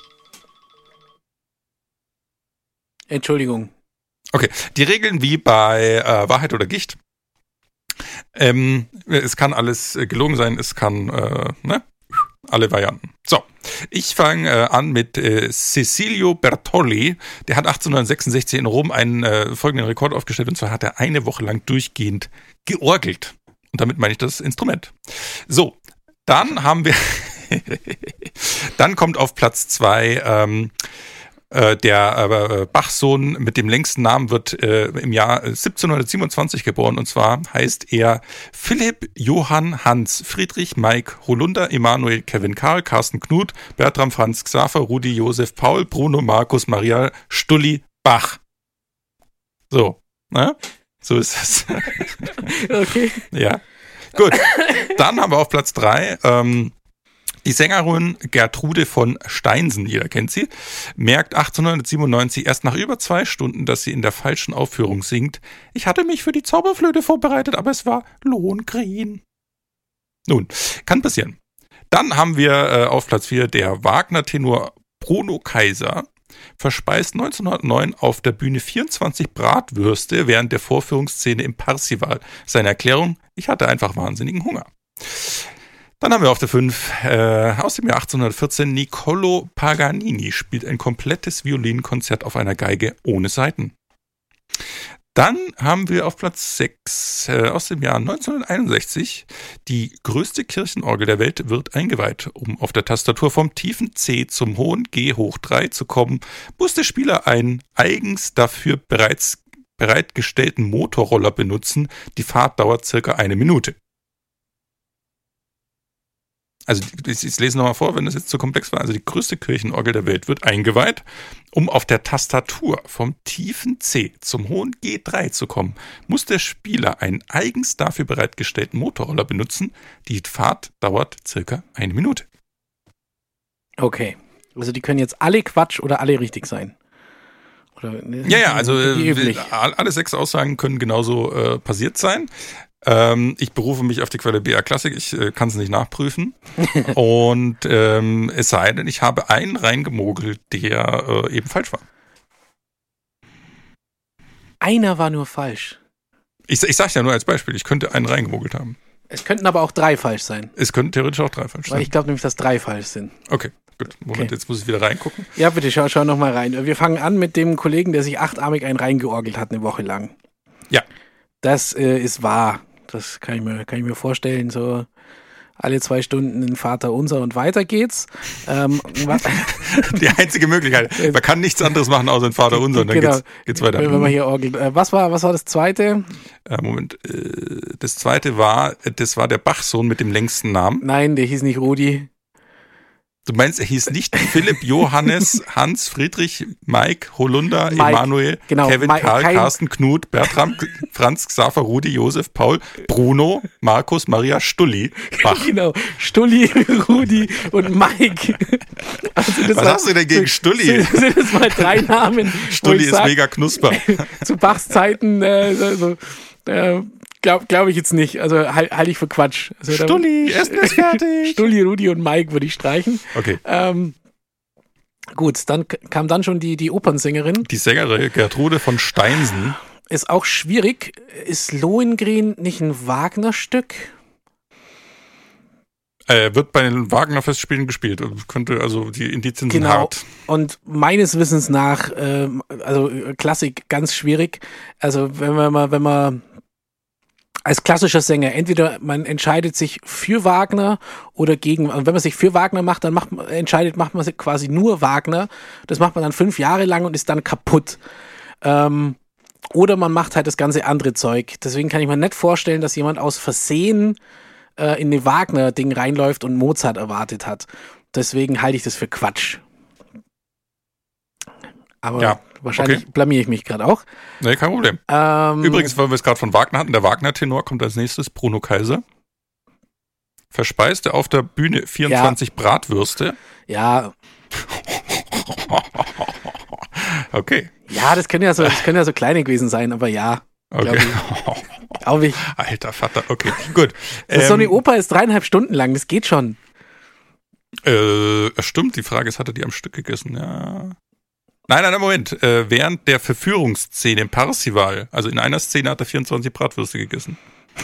Entschuldigung. Okay, die Regeln wie bei äh, Wahrheit oder Gicht. Ähm, es kann alles äh, gelogen sein, es kann, äh, ne? Alle Varianten. So, ich fange äh, an mit äh, Cecilio Bertolli. Der hat achtzehnhundertsechsundsechzig in Rom einen äh, folgenden Rekord aufgestellt, und zwar hat er eine Woche lang durchgehend georgelt. Und damit meine ich das Instrument. So, dann haben wir, dann kommt auf Platz zwei ähm, äh, der äh, Bach-Sohn mit dem längsten Namen, wird äh, im Jahr siebzehnhundertsiebenundzwanzig geboren, und zwar heißt er Philipp Johann Hans Friedrich Mike Holunder Emanuel Kevin Karl Carsten Knut Bertram Franz Xaver Rudi Josef Paul Bruno Markus Maria Stulli Bach. So, ne? So ist es. Okay. Ja. Gut. Dann haben wir auf Platz drei ähm, die Sängerin Gertrude von Steinsen, jeder kennt sie, merkt achtzehnhundertsiebenundneunzig erst nach über zwei Stunden, dass sie in der falschen Aufführung singt. Ich hatte mich für die Zauberflöte vorbereitet, aber es war Lohengrin. Nun, kann passieren. Dann haben wir äh, auf Platz vier der Wagner-Tenor Bruno Kaiser, verspeist neunzehnhundertneun auf der Bühne vierundzwanzig Bratwürste während der Vorführungsszene im Parsival. Seine Erklärung: Ich hatte einfach wahnsinnigen Hunger. Dann haben wir auf der fünf äh, aus dem Jahr achtzehnhundertvierzehn Niccolò Paganini spielt ein komplettes Violinkonzert auf einer Geige ohne Saiten. Dann haben wir auf Platz sechs äh, aus dem Jahr neunzehnhunderteinundsechzig die größte Kirchenorgel der Welt wird eingeweiht. Um auf der Tastatur vom tiefen C zum hohen G hoch drei zu kommen, muss der Spieler einen eigens dafür bereits bereitgestellten Motorroller benutzen. Die Fahrt dauert circa eine Minute. Also ich, ich lese nochmal vor, wenn das jetzt zu komplex war. Also die größte Kirchenorgel der Welt wird eingeweiht. Um auf der Tastatur vom tiefen C zum hohen G drei zu kommen, muss der Spieler einen eigens dafür bereitgestellten Motorroller benutzen. Die Fahrt dauert circa eine Minute. Okay, also die können jetzt alle Quatsch oder alle richtig sein. Oder, ne? Ja, ja, also äh, alle sechs Aussagen können genauso äh, passiert sein. Ähm, ich berufe mich auf die Quelle B R Klassik, ich äh, kann es nicht nachprüfen. Und ähm, es sei denn, ich habe einen reingemogelt, der äh, eben falsch war. Einer war nur falsch. Ich, ich sage ja nur als Beispiel, ich könnte einen reingemogelt haben. Es könnten aber auch drei falsch sein. Es könnten theoretisch auch drei falsch sein. Weil ich glaube nämlich, dass drei falsch sind. Okay, gut. Moment, okay. Jetzt muss ich wieder reingucken. Ja, bitte, schau, schau noch mal rein. Wir fangen an mit dem Kollegen, der sich achtarmig einen reingeorgelt hat, eine Woche lang. Ja. Das äh, ist wahr. Das kann ich mir, kann ich mir vorstellen, so alle zwei Stunden ein Vater unser und weiter geht's. Ähm, Die einzige Möglichkeit. Man kann nichts anderes machen außer ein Vater unser und dann genau. geht's, geht's weiter. Wenn man hier orgelt. Was war, was war das zweite? Äh, Moment, äh, das zweite war, das war der Bach-Sohn mit dem längsten Namen. Nein, der hieß nicht Rudi. Du meinst, er hieß nicht Philipp Johannes Hans Friedrich Mike Holunder Mike, Emanuel genau, Kevin Mike, Karl kein, Carsten Knut Bertram Franz Xaver Rudi Josef Paul Bruno Markus Maria Stulli Bach. Genau, Stulli, Rudi und Mike. Also Was war, hast du denn gegen Stulli? Sind, sind das mal drei Namen? Stulli ist sag, mega knusper. Zu Bachs Zeiten äh, so, äh, Glaube glaub ich jetzt nicht. Also halte halt ich für Quatsch. Also, Stulli, Essen ist fertig. Stulli, Rudi und Mike würde ich streichen. Okay. Ähm, gut, dann kam dann schon die, die Opernsängerin. Die Sängerin Gertrude von Steinsen. Ist auch schwierig. Ist Lohengrin nicht ein Wagner-Stück? Äh, wird bei den Wagner-Festspielen gespielt. Könnte, also die Indizien genau. sind hart. Und meines Wissens nach, ähm, also Klassik ganz schwierig. Also wenn man mal, wenn man als klassischer Sänger, entweder man entscheidet sich für Wagner oder gegen, also wenn man sich für Wagner macht, dann macht man, entscheidet, macht man sich quasi nur Wagner. Das macht man dann fünf Jahre lang und ist dann kaputt. Ähm, oder man macht halt das ganze andere Zeug. Deswegen kann ich mir nicht vorstellen, dass jemand aus Versehen äh, in eine Wagner-Ding reinläuft und Mozart erwartet hat. Deswegen halte ich das für Quatsch. Aber Ja, wahrscheinlich okay. blamiere ich mich gerade auch. Nee, kein Problem. Ähm, Übrigens, weil wir es gerade von Wagner hatten, der Wagner-Tenor kommt als nächstes, Bruno Kaiser. Verspeiste auf der Bühne vierundzwanzig ja. Bratwürste. Ja. Okay. Ja, das können ja so, das können ja so kleine gewesen sein, aber ja. Okay. Ich. Glaub ich. Alter Vater, okay, gut. Das ähm, so eine Oper ist dreieinhalb Stunden lang, das geht schon. Äh, stimmt, die Frage ist, hat er die am Stück gegessen? Ja. Nein, nein, Moment. Äh, während der Verführungsszene im Parsival, also in einer Szene hat er vierundzwanzig Bratwürste gegessen.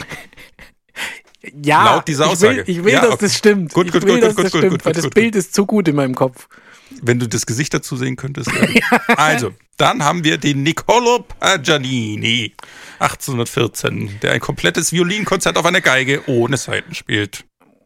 Ja, laut dieser Aussage. Ich will, ich will ja, dass okay. das stimmt. Gut, ich gut, will, gut, dass gut, das gut, stimmt, gut, weil gut, das gut, Bild ist zu gut in meinem Kopf. Wenn du das Gesicht dazu sehen könntest. Ja. Also, dann haben wir den Niccolo Paganini, achtzehnhundertvierzehn, der ein komplettes Violinkonzert auf einer Geige ohne Saiten spielt.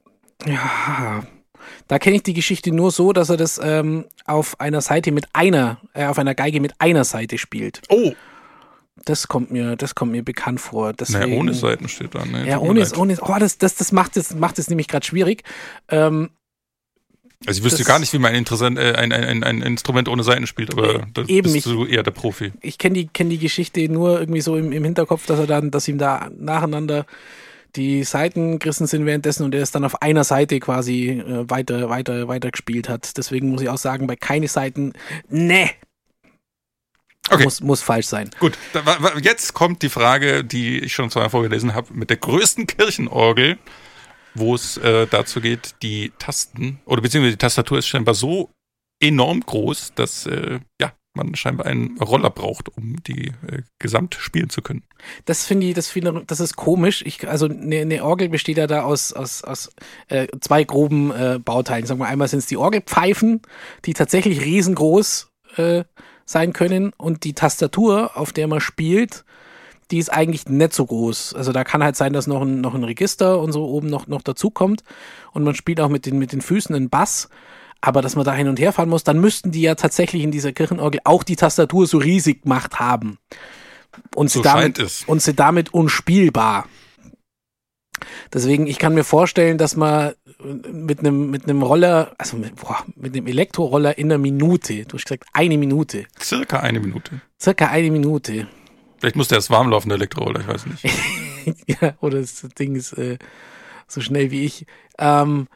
Ja, da kenne ich die Geschichte nur so, dass er das ähm, auf einer Seite mit einer, äh, auf einer Geige mit einer Seite spielt. Oh. Das kommt mir, das kommt mir bekannt vor. Deswegen, Naja, ohne Saiten steht da. Ne? Ja, ohne, ohne, oh, das, das, das macht es, macht es nämlich gerade schwierig. Ähm, Also ich wüsste das, gar nicht, wie man ein, Interessant, äh, ein, ein, ein Instrument ohne Saiten spielt, aber da eben, bist du eher der Profi. Ich kenne die, kenn die Geschichte nur irgendwie so im, im Hinterkopf, dass er dann, dass ihm da nacheinander die Seiten gerissen sind währenddessen und er es dann auf einer Seite quasi äh, weiter, weiter, weiter gespielt hat. Deswegen muss ich auch sagen, bei keine Seiten, ne. Okay. Muss, muss falsch sein. Gut, da, jetzt kommt die Frage, die ich schon zweimal vorgelesen habe, mit der größten Kirchenorgel, wo es äh, dazu geht, die Tasten, oder beziehungsweise die Tastatur ist scheinbar so enorm groß, dass äh, ja, man scheinbar einen Roller braucht, um die äh, gesamt spielen zu können. Das finde ich, das finde das ist komisch. Ich, also eine, eine Orgel besteht ja da aus, aus, aus äh, zwei groben äh, Bauteilen. Sagen wir einmal sind es die Orgelpfeifen, die tatsächlich riesengroß äh, sein können, und die Tastatur, auf der man spielt, die ist eigentlich nicht so groß. Also da kann halt sein, dass noch ein, noch ein Register und so oben noch, noch dazu kommt und man spielt auch mit den, mit den Füßen einen Bass. Aber dass man da hin und her fahren muss, dann müssten die ja tatsächlich in dieser Kirchenorgel auch die Tastatur so riesig gemacht haben. Und sie, So damit, scheint es. und sie damit unspielbar. Deswegen, ich kann mir vorstellen, dass man mit einem mit einem Roller, also mit, boah, mit einem Elektroroller in einer Minute, du hast gesagt eine Minute. Circa eine Minute. Circa eine Minute. Vielleicht muss der erst warm laufen, der Elektroroller, ich weiß nicht. Ja, oder das Ding ist äh, so schnell wie ich. Ähm,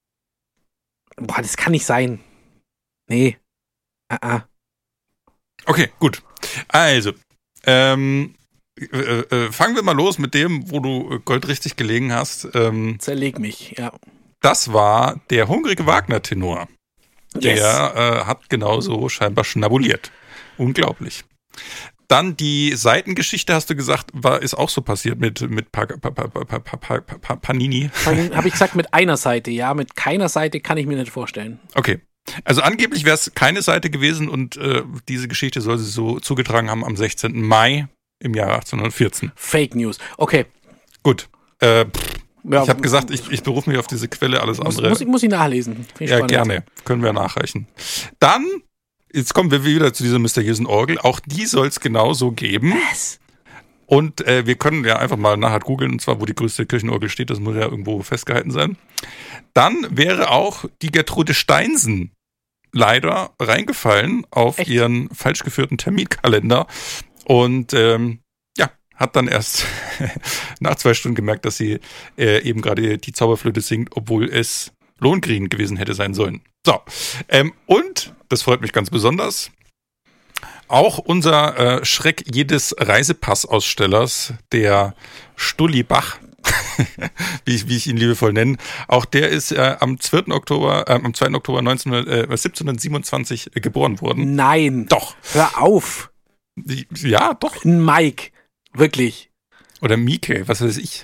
boah, das kann nicht sein. Nee. Ah, ah. Okay, gut. Also, ähm, äh, äh, fangen wir mal los mit dem, wo du goldrichtig gelegen hast. Ähm, Zerleg mich, ja. das war der hungrige Wagner-Tenor. Der Yes. äh, hat genauso scheinbar schnabuliert. Unglaublich. Dann die Seitengeschichte, hast du gesagt, war ist auch so passiert mit, mit pa, pa, pa, pa, pa, pa, pa, Panini. Habe ich gesagt mit einer Seite, ja. Mit keiner Seite kann ich mir nicht vorstellen. Okay. Also angeblich wäre es keine Seite gewesen und äh, diese Geschichte soll sie so zugetragen haben am sechzehnten Mai im Jahr achtzehnhundertvierzehn. Fake News. Okay. Gut. Äh, pff, Ja, ich habe gesagt, ich, ich berufe mich auf diese Quelle, alles muss, andere. muss, ich, muss ich nachlesen. Find ich Ja, spannend. gerne. Können wir nachreichen. Dann, jetzt kommen wir wieder zu dieser mysteriösen Orgel. Auch die soll es genauso geben. Was? Und äh, wir können ja einfach mal nachher googeln, und zwar, wo die größte Kirchenorgel steht. Das muss ja irgendwo festgehalten sein. Dann wäre auch die Gertrude Steinsen leider reingefallen auf Echt? ihren falsch geführten Terminkalender. Und ähm, ja, hat dann erst nach zwei Stunden gemerkt, dass sie äh, eben gerade die Zauberflöte singt, obwohl es Lohengrin gewesen hätte sein sollen. So, ähm, und, das freut mich ganz besonders, auch unser äh, Schreck jedes Reisepassausstellers, der Stulli Bach, wie, ich, wie ich ihn liebevoll nenne, auch der ist äh, am zweiten Oktober, äh, am zweiten Oktober siebzehnhundertsiebenundzwanzig äh, geboren worden. Nein. Doch. Hör auf. Ja, doch. Ein Mike. Wirklich. Oder Mieke, was weiß ich.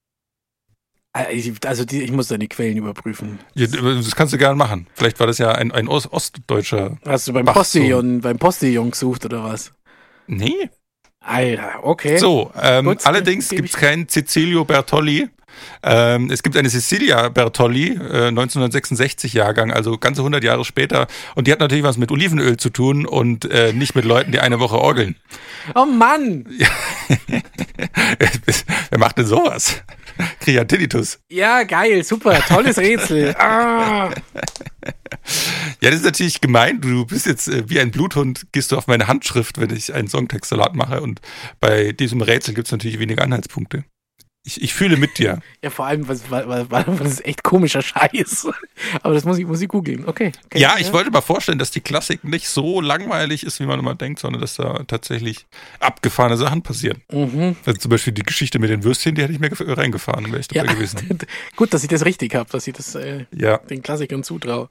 Also die, ich muss deine Quellen überprüfen. Ja, das kannst du gerne machen. Vielleicht war das ja ein, ein Ost ostdeutscher. Hast du beim Bach, Postillon, beim Postillon gesucht oder was? Nee. Alter, okay. So, ähm, Gut, allerdings geb gibt es ich- keinen Cecilio Bertolli. Ähm, es gibt eine Cecilia Bertolli, äh, neunzehnhundertsechsundsechzig Jahrgang, also ganze hundert Jahre später. Und die hat natürlich was mit Olivenöl zu tun und äh, nicht mit Leuten, die eine Woche orgeln. Oh Mann! Wer macht denn sowas? Kreatinitus. Ja, geil, super, tolles Rätsel. Ah. Ja, das ist natürlich gemein. Du bist jetzt äh, wie ein Bluthund, gehst du auf meine Handschrift, wenn ich einen Songtextsalat mache. Und bei diesem Rätsel gibt es natürlich weniger Anhaltspunkte. Ich, ich fühle mit dir. Ja, vor allem, was, was, was, was ist echt komischer Scheiß. Aber das muss ich, muss ich googeln. Okay. okay. Ja, ich wollte mal vorstellen, dass die Klassik nicht so langweilig ist, wie man immer denkt, sondern dass da tatsächlich abgefahrene Sachen passieren. Mhm. Also zum Beispiel die Geschichte mit den Würstchen, die hätte ich mir gef- reingefahren, wäre ich dabei Ja, gewesen. gut, dass ich das richtig habe, dass ich das äh, Ja. den Klassikern zutraue.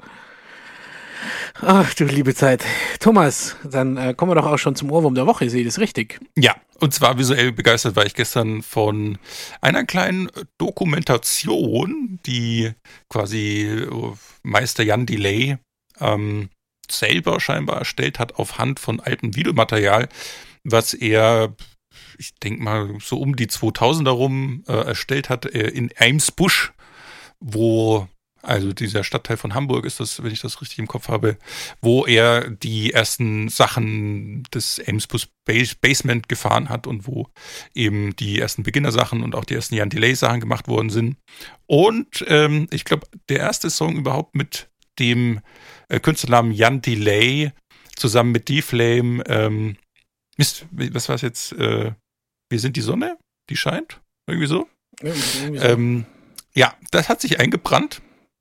Ach, du liebe Zeit. Thomas, dann äh, kommen wir doch auch schon zum Ohrwurm der Woche. Sehe ich das richtig? Ja, und zwar visuell begeistert war ich gestern von einer kleinen Dokumentation, die quasi Meister Jan Delay ähm, selber scheinbar erstellt hat auf Hand von altem Videomaterial, was er, ich denke mal, so um die zweitausender rum äh, erstellt hat äh, in Eimsbusch, wo... Also dieser Stadtteil von Hamburg ist das, wenn ich das richtig im Kopf habe, wo er die ersten Sachen des Eimsbusch Basement gefahren hat und wo eben die ersten Beginnersachen und auch die ersten Jan Delay Sachen gemacht worden sind. Und ähm, ich glaube, der erste Song überhaupt mit dem äh, Künstlernamen Jan Delay zusammen mit D-Flame, ähm, Mist, was war es jetzt? Äh, wir sind die Sonne, die scheint, irgendwie so. Ja, irgendwie so. Ähm, ja, das hat sich eingebrannt.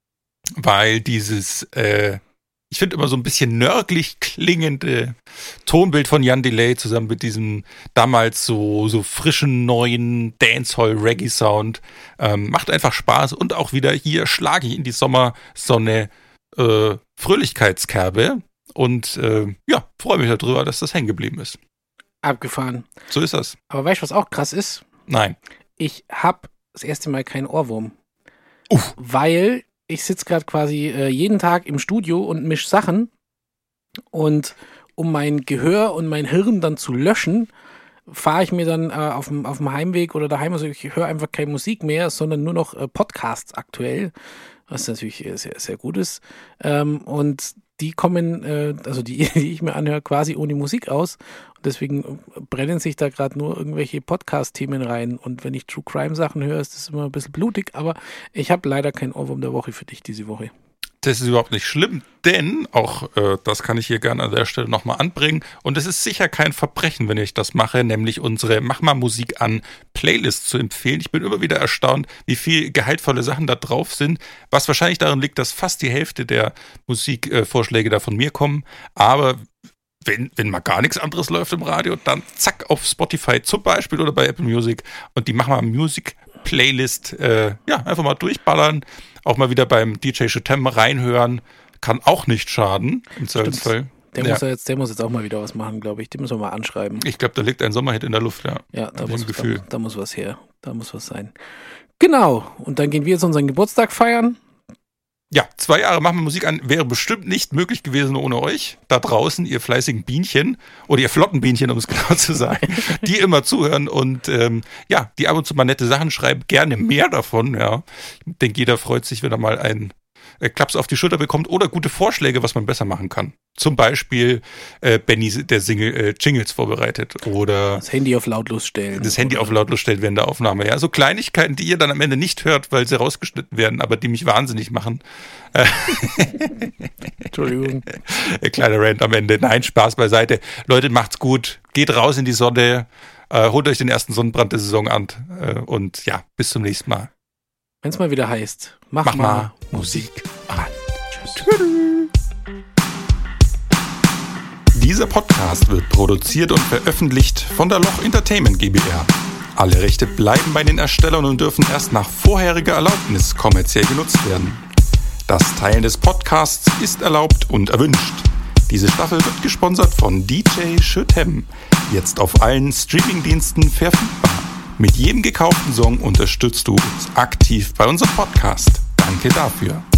Weil dieses, äh, ich finde immer so ein bisschen nörglich klingende Tonbild von Jan Delay zusammen mit diesem damals so so frischen neuen Dancehall-Reggae-Sound ähm, macht einfach Spaß und auch wieder hier schlage ich in die Sommersonne äh, Fröhlichkeitskerbe und äh, ja, freue mich darüber, dass das hängen geblieben ist. Abgefahren. So ist das. Aber weißt du, was auch krass ist? Nein. Ich habe das erste Mal keinen Ohrwurm. Uff. Weil ich sitze gerade quasi äh, jeden Tag im Studio und mische Sachen. Und um mein Gehör und mein Hirn dann zu löschen, fahre ich mir dann äh, auf dem auf dem Heimweg oder daheim, also ich höre einfach keine Musik mehr, sondern nur noch äh, Podcasts aktuell, was natürlich äh, sehr, sehr gut ist. Ähm, und die kommen, äh, also die, die ich mir anhöre, quasi ohne Musik aus. Und deswegen brennen sich da gerade nur irgendwelche Podcast-Themen rein. Und wenn ich True Crime-Sachen höre, ist das immer ein bisschen blutig. Aber ich habe leider keinen Ohrwurm der Woche für dich diese Woche. Das ist überhaupt nicht schlimm, denn auch äh, das kann ich hier gerne an der Stelle nochmal anbringen. Und es ist sicher kein Verbrechen, wenn ich das mache, nämlich unsere Mach mal Musik an Playlist zu empfehlen. Ich bin immer wieder erstaunt, wie viel gehaltvolle Sachen da drauf sind, was wahrscheinlich daran liegt, dass fast die Hälfte der Musikvorschläge da von mir kommen. Aber wenn, wenn mal gar nichts anderes läuft im Radio, dann zack auf Spotify zum Beispiel oder bei Apple Music und die Mach mal Musik Playlist, äh, ja, einfach mal durchballern. Auch mal wieder beim D J Shotem reinhören. Kann auch nicht schaden, im Zweifelsfall. Der, Ja. muss ja jetzt, der muss jetzt auch mal wieder was machen, glaube ich. Den müssen wir mal anschreiben. Ich glaube, da liegt ein Sommerhit in der Luft, ja. Ja, da Hab ich muss, ein Gefühl. da, da muss was her. Da muss was sein. Genau. Und dann gehen wir jetzt unseren Geburtstag feiern. Ja, zwei Jahre machen wir Musik an, wäre bestimmt nicht möglich gewesen ohne euch. Da draußen, ihr fleißigen Bienchen, oder ihr flotten Bienchen, um es genau zu sagen, die immer zuhören und ähm, ja, die ab und zu mal nette Sachen schreiben, gerne mehr davon, ja. Ich denke, jeder freut sich, wenn er mal einen äh, Klaps auf die Schulter bekommt oder gute Vorschläge, was man besser machen kann. Zum Beispiel äh, Benny, der Single, äh, Jingles vorbereitet oder Das Handy auf lautlos stellen. das Handy auf lautlos stellt während der Aufnahme. Ja, so Kleinigkeiten, die ihr dann am Ende nicht hört, weil sie rausgeschnitten werden, aber die mich wahnsinnig machen. Entschuldigung. Äh, kleiner Rant am Ende. Nein, Spaß beiseite. Leute, macht's gut. Geht raus in die Sonne. Äh, holt euch den ersten Sonnenbrand der Saison an. Äh, und ja, bis zum nächsten Mal. Wenn es mal wieder heißt, mach, Mach mal, mal Musik an. Tschüss. Dieser Podcast wird produziert und veröffentlicht von der Loch Entertainment GmbH. Alle Rechte bleiben bei den Erstellern und dürfen erst nach vorheriger Erlaubnis kommerziell genutzt werden. Das Teilen des Podcasts ist erlaubt und erwünscht. Diese Staffel wird gesponsert von D J Shotem. Jetzt auf allen Streamingdiensten verfügbar. Mit jedem gekauften Song unterstützt du uns aktiv bei unserem Podcast. Danke dafür.